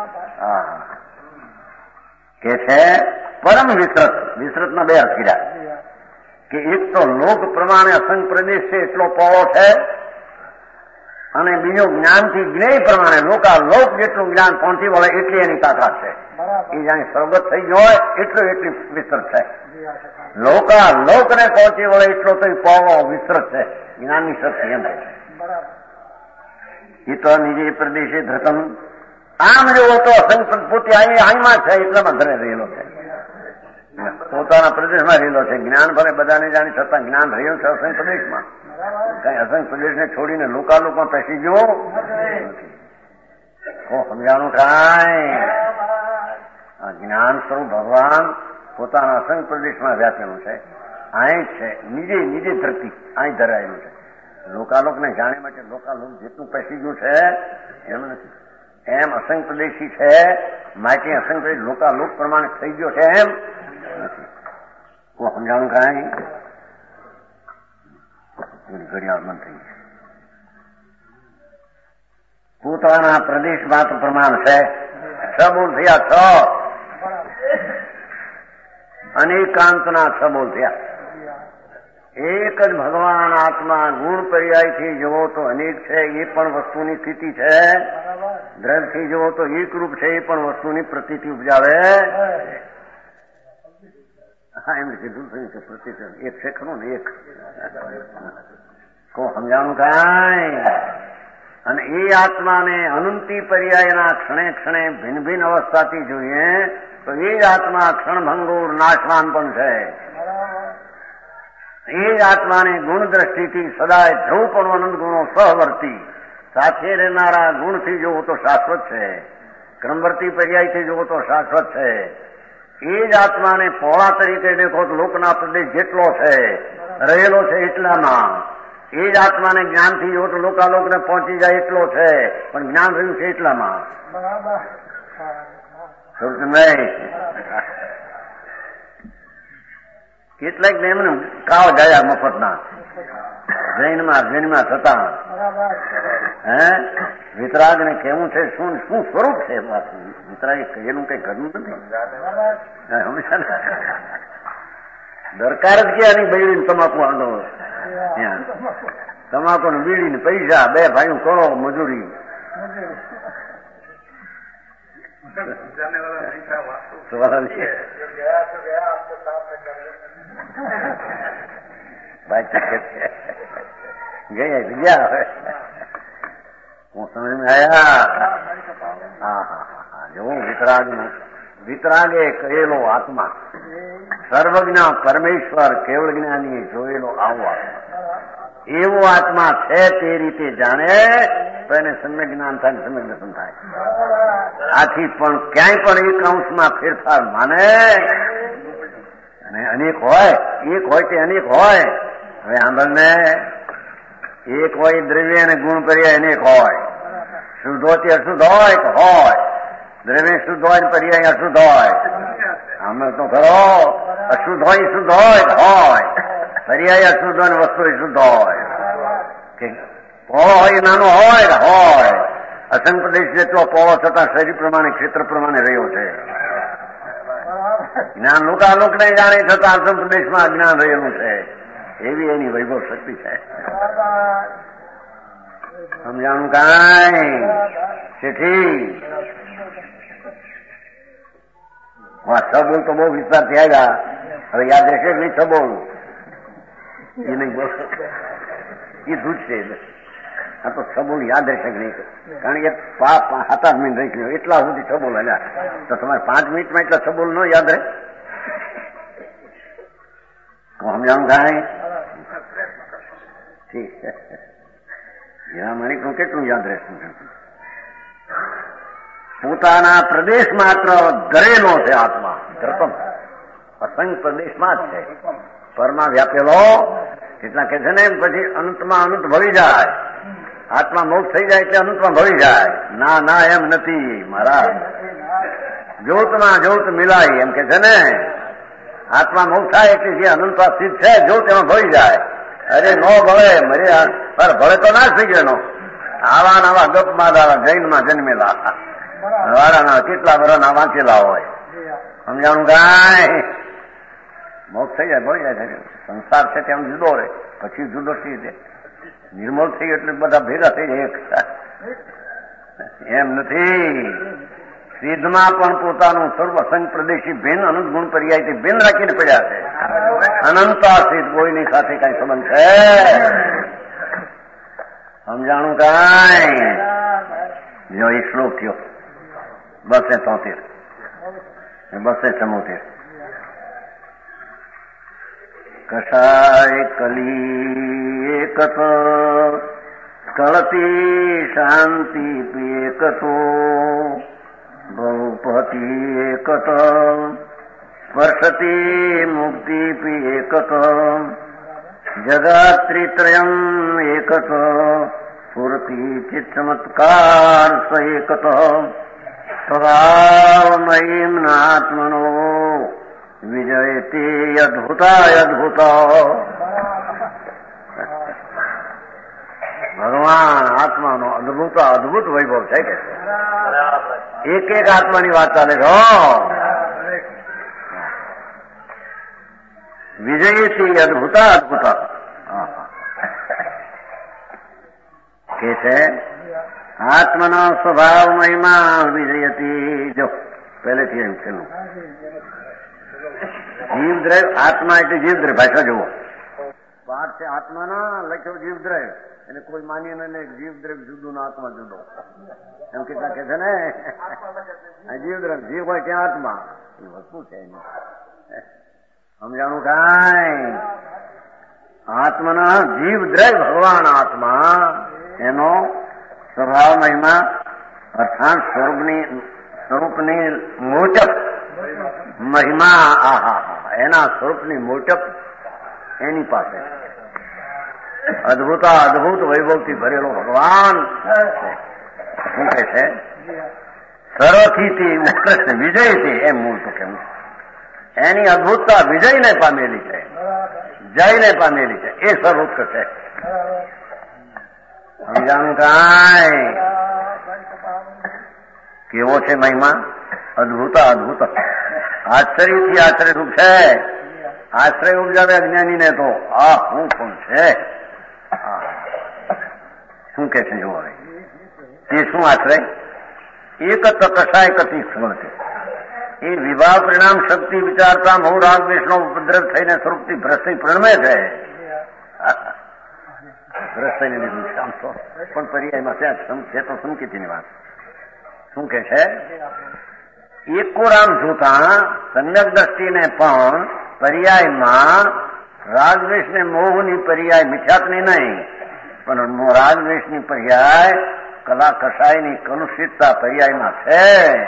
કે છે પરમ વિસ્તૃતના 2 અર્થ કર્યા. કે એક તો લોક પ્રમાણે અસંગ પ્રદેશ છે એટલો પહોળો છે, અને બીજો જ્ઞાનથી જ્ઞેય પ્રમાણે લોકાલોક જેટલું જ્ઞાન પહોંચી વળે એટલી એની તાકાત છે. એ જાણે સર્વત થઈ ગયો હોય એટલી વિસ્તૃત છે. લોકાલોકને પહોંચી વળે એટલો તો પહોળો વિસ્તૃત છે જ્ઞાનની શક્તિ. એમ છે એ તો નિજે પ્રદેશે ધ્રતમ. આમ જેવો તો અસંગ પોતે અહીંમાં છે એટલામાં ધરે રહેલો છે, પોતાના પ્રદેશમાં રહેલો છે. જ્ઞાન ભલે બધાને જાણી છતાં જ્ઞાન રહ્યું છે અસંગ પ્રદેશમાં. કઈ અસંગ પ્રદેશને છોડીને લોકાલોકમાં પેસી ગયો નથી. સમજાણું કાંઈ? આ જ્ઞાન સ્વરૂપ ભગવાન પોતાના અસંગ પ્રદેશમાં વ્યાપેલું છે. અહીં છે નીજે ધરતી, અહીં ધરાયેલું છે. લોકાલોકને જાણે માટે લોકાલોક જેટલું પેસી ગયું છે એમ નથી. એમ અસંગ પ્રદેશી છે માટે અસંગ પ્રદેશ લોકાલોક પ્રમાણે થઈ ગયો છે એમ નથી. સમજાણું કાંઈ? ઘડિયાળ બંધ થઈ ગઈ. પોતાના પ્રદેશ માત્ર પ્રમાણ છે. 6 બોલ થયા. 6 અનેકાંતના 6 બોલ થયા. એક જ ભગવાન આત્મા ગુણ પર્યાયથી જુઓ તો અનેક છે, એ પણ વસ્તુની સ્થિતિ છે. દ્રવ્યથી જુઓ તો એકરૂપ છે, એ પણ વસ્તુની પ્રતીતિ ઉપજાવે. હા, એમ કીધું થયું કે પ્રતીતિ એક છે ખરું ને, એક સમજાણું કાંઈ? અને એ આત્માને અનંતી પર્યાયના ક્ષણે ક્ષણે ભિન્ન ભિન્ન અવસ્થાથી જોઈએ તો એ જ આત્મા ક્ષણભંગુર નાશવાન પણ છે. એ જ આત્માને ગુણ દ્રષ્ટિથી સદાય ધ્રુવપણો અનંત ગુણો સહવર્તી સાથે રહેનારા ગુણથી જોવો તો શાશ્વત છે, ક્રમવર્તી પર્યાયથી જોવો તો શાશ્વત છે. એ જ આત્માને પહોળા તરીકે દેખો તો લોકના પ્રદેશ જેટલો છે રહેલો છે એટલામાં. એ જ આત્માને જ્ઞાનથી જોવો તો લોકાલોકને પહોંચી જાય એટલો છે, પણ જ્ઞાન રહ્યું છે એટલામાં. કેટલાક ને એમને કાવ ગયા મફતના જૈનમાં થતા. વિતરાગ ને કેવું છે શું સ્વરૂપ છે વિતરાગ એનું કઈ ઘરનું નથી. દરકાર જ ક્યાં બૈડીને તમાકુ આંધો તમાકુ ને બીડીને પૈસા, બે ભાઈઓ કરો મજૂરી. ગયા હવે હું સમજ આયા. હા હા હા, જોવું વિતરાગે કહેલો આત્મા, સર્વજ્ઞ પરમેશ્વર કેવળ જ્ઞાની જોયેલો આવો આત્મા. એવો આત્મા છે તે રીતે જાણે તો એને સમ્યક જ્ઞાન થાય, સમ્યક દર્શન થાય. આથી પણ ક્યાંય પણ એક અંશમાં ફેરફાર માને અને અનેક હોય, એક હોય તે અનેક હોય. હવે આંબળને એક હોય દ્રવ્ય અને ગુણ પર્યાય અનેક હોય, શુદ્ધ હોય તે અશુદ્ધ હોય તો હોય, દ્રવ્ય શુદ્ધ હોય પર્યાય અશુદ્ધ હોય. આમે તો ખરો અશુદ્ધ હોય શુદ્ધ હોય હોય, પર્યાય અશુદ્ધ હોય વસ્તુ શુદ્ધ હોય. પહોળો હોય નાનો હોય હોય, અસંગ પ્રદેશ જેટલો પહોળો છતાં શરીર પ્રમાણે ક્ષેત્ર પ્રમાણે રહ્યો છે. જ્ઞાન લોકાલોક ને જાણે છતાં અસંગ પ્રદેશમાં અજ્ઞાન રહેલું છે. એવી એની વૈભવ શક્તિ છે. સમજાણું કાંઈ શેઠી? છબોલ તો બહુ વિસ્તારથી આવ્યા. હવે યાદ રહેશે કે નહીં છબોલ? એ નહીં બોલ, એ દૂધ છે. આ તો છબોલ યાદ રહેશે કે નહીં? કારણ કે 7-8 મિનિટ રહી ગયો એટલા સુધી છબોલ હલ્યા. તો તમારે 5 મિનિટમાં એટલા છબોલ ન યાદ રહે? સમજાણું કાંઈ? ઠીક છે. હીરા માણિકનું કેટલું યાદ રહેશે? પોતાના પ્રદેશ માત્ર ધરેલો છે આત્મા, ધરતમ અસંગ પ્રદેશમાં જ છે. પરમાં વ્યાપેલો કેટલા કે છે ને પછી અનંતમાં અનંત ભળી જાય. આત્મા મોક્ષ થઈ જાય એટલે અનંતમાં ભળી જાય. ના ના એમ નથી મહારાજ. જ્યોતમાં જ્યોત મિલાય એમ કે છે ને. આત્મા મોક્ષ થાય એટલે જે અનંતમાં સ્થિત છે જ્યોત એમાં ભળી જાય. અરે નો ભળે મરે ભળે તો ના થઈ ગયો. આવા નવા ગપમાં દાવા જૈનમાં જન્મેલા વાળાના કેટલા વર્ષના વાંચેલા હોય. સમજાણું કાંઈ? મોક્ષ થઈ જાય ભળી જાય. સંસાર છે તેમ જુદો રહે, પછી જુદો થઈ જાય. નિર્મળ થઈ ગયો એટલે બધા ભેગા થઈ જાય. એમ નથી. સિદ્ધમાં પણ પોતાનું સર્વ સંગ પ્રદેશી ભિન્ન અનંત ગુણ પર્યાયથી ભિન્ન રાખીને પડ્યા છે. અનંતા સિદ્ધ કોઈની સાથે કઈ સંબંધ છે? સમજાણું કાંઈ? જો એક શ્લોક થયો 273 274. કશાય કલી એકત કળતી શાંતિ એકતો બહુપતિ એકત સ્પર્શતી મુક્તિ એકત જગત્રિત્રયમ એકત સ્ફુરતિ ચિત્તમત્કાર સ એકત સ્વભાવમયીમ નાત્મનો વિજયતે અદ્ભુતાય અદ્ભુત. ભગવાન આત્માનો અદ્ભુત અદ્ભુત વૈભવ છે કે એક એક આત્માની વાત ચાલે છે. વિજયથી અદ્ભુત અદ્ભુત કે છે. આત્મનો સ્વભાવ મહિમા વિજયતી. જો પહેલેથી એમ છેલ્લું જીવદ્રવ્ય આત્મા એટલે જીવદ્રવ્ય. ભાષા જુઓ, પાઠ છે આત્માના, લખ્યો જીવદ્રવ્ય. એને કોઈ માની ને જીવદ્રવ્ય જુદું ના આત્મા જુદો એમ કેટલા કે છે ને. જીવદ્રવ્ય જીવ હોય ત્યાં આત્મા એ વસ્તુ છે એની. સમજાણું કાંઈ? આત્માના જીવદ્રવ્ય ભગવાન આત્મા એનો સ્વભાવ મહિમા અર્થાત સ્વરૂપની મોટપ મહિમા. આહા, એના સ્વરૂપની મોટપ એની પાસે અદભુત અદભુત વૈભવથી ભરેલો ભગવાન શું કે છે? સર્વથી ઉત્કૃષ્ટ વિજયથી એમ મૂળ તો કેમ એની અદભુતતા વિજયને પામેલી છે, જયને પામેલી છે. એ સર્વોત્કૃષ્ટ છે. સમજાણું કાંઈ? કેવો છે મહિમા? અદભુત અદભુત આશ્ચર્યથી આશ્ચર્યરૂપ છે. આશ્રય ઉપજાવે અજ્ઞાનીને તો આ હું કોણ છે, શું કે છે જો હવે તે શું આશ્રય? એક કસાય કતિ સ્મૃતિ એ વિવાહ પરિણામ શક્તિ વિચારતા મહુ રાગ વિષ્ણુ ઉપદ્રવ થઈને સ્વરૂપથી ભ્રષ્ટ પ્રણમે છે. ભ્રષ્ટ થઈને લીધું શામશો પણ પર્યાયમાં ત્યાં છે તો સંકેતીની વાત શું કે છે? એકો રામ જોતા સમ્યક દ્રષ્ટિને પણ પર્યાયમાં રાગદ્વેષ ને મોહની પર્યાય મિથ્યાત્વની નહીં પણ રાગદ્વેષની પર્યાય કલા કસાયની કલુષિતતા પર્યાયમાં છે.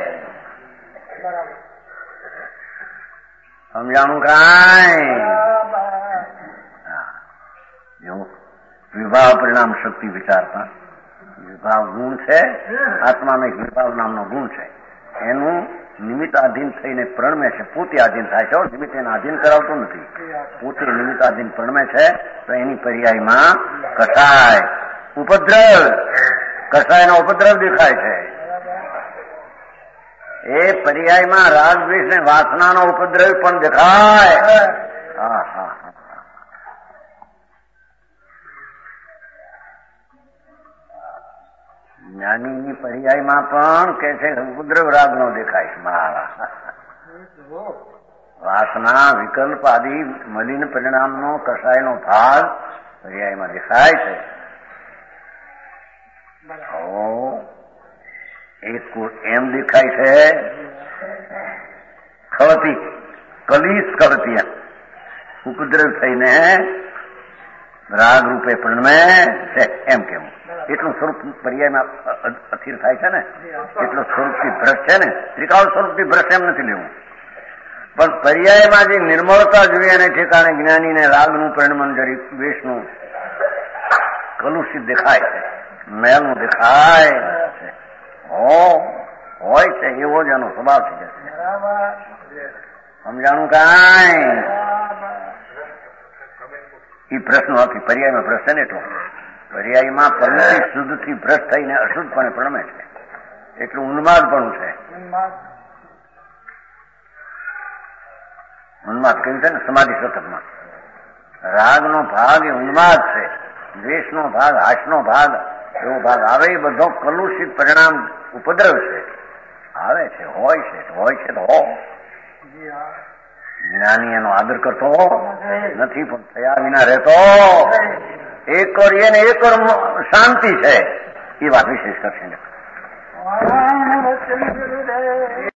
સમજાણું કાંઈ? વિભાવ પરિણામ શક્તિ વિચારતા વિભાવ ગુણ છે, આત્માનો એક વિભાવ નામનો ગુણ છે, એનું નિમિત્ત આધીન થઈને પ્રણમે છે, પોતે આધીન થાય છે, નિમિત્ત એને આધીન કરાવતો નથી, પોતે નિમિત્ત આધીન પ્રણમે છે. તો એની પર્યાયમાં કસાય ઉપદ્રવ, કસાયનો ઉપદ્રવ દેખાય છે. એ પર્યાયમાં રાગ દ્વેષ ને વાસનાનો ઉપદ્રવ પણ દેખાય. જ્ઞાનીની પર્યાયમાં પણ કે છે ઉપદ્રવ રાગનો દેખાય છે. વાસના વિકલ્પ આદિ મલિન પરિણામનો કસાયનો ભાગ પર્યાયમાં દેખાય છે. એક એમ દેખાય છે ખળતી કલીસ કળતી ઉપદ્રવ થઈને રાગ રૂપે પ્રણમે છે એમ કેવું. એટલું સ્વરૂપ પર્યાયમાં અસ્થિર થાય છે ને, એટલું સ્વરૂપથી ભ્રષ્ટ છે ને. ત્રિકાળ સ્વરૂપથી ભ્રષ્ટ એમ નથી લેવું, પણ પર્યાયમાં જે નિર્મળતા જોઈએ એને ઠેકાણે જ્ઞાનીને રાગનું પરિણમન જરી દ્વેષનું કલુષિત દેખાય છે, મેલનું દેખાય છે. હોય છે એવો જ એનો સ્વભાવ છે. સમજાણું કાંઈ? એ પ્રશ્ન નથી. પર્યાયમાં ભ્રષ્ટ છે ને એટલો પર્યાયમાં પરમથી શુદ્ધથી ભ્રષ્ટ થઈને અશુદ્ધપણે પ્રણમે છે, એટલું ઉન્માદપણું છે. ઉન્માદ કહ્યું છે ને સમાધિ શતકમાં. રાગનો ભાગ એ ઉન્માદ છે, દ્વેષનો ભાગ હાસનો ભાગ એવો ભાગ આવે એ બધો કલુષિત પરિણામ ઉપદ્રવ છે, આવે છે, હોય છે તો જ્ઞાની એનો આદર કરતો નથી, પણ થયા વિના રહેતો એક ઓર એને એક ઓર શાંતિ છે એ વાત વિશેષ કરશે.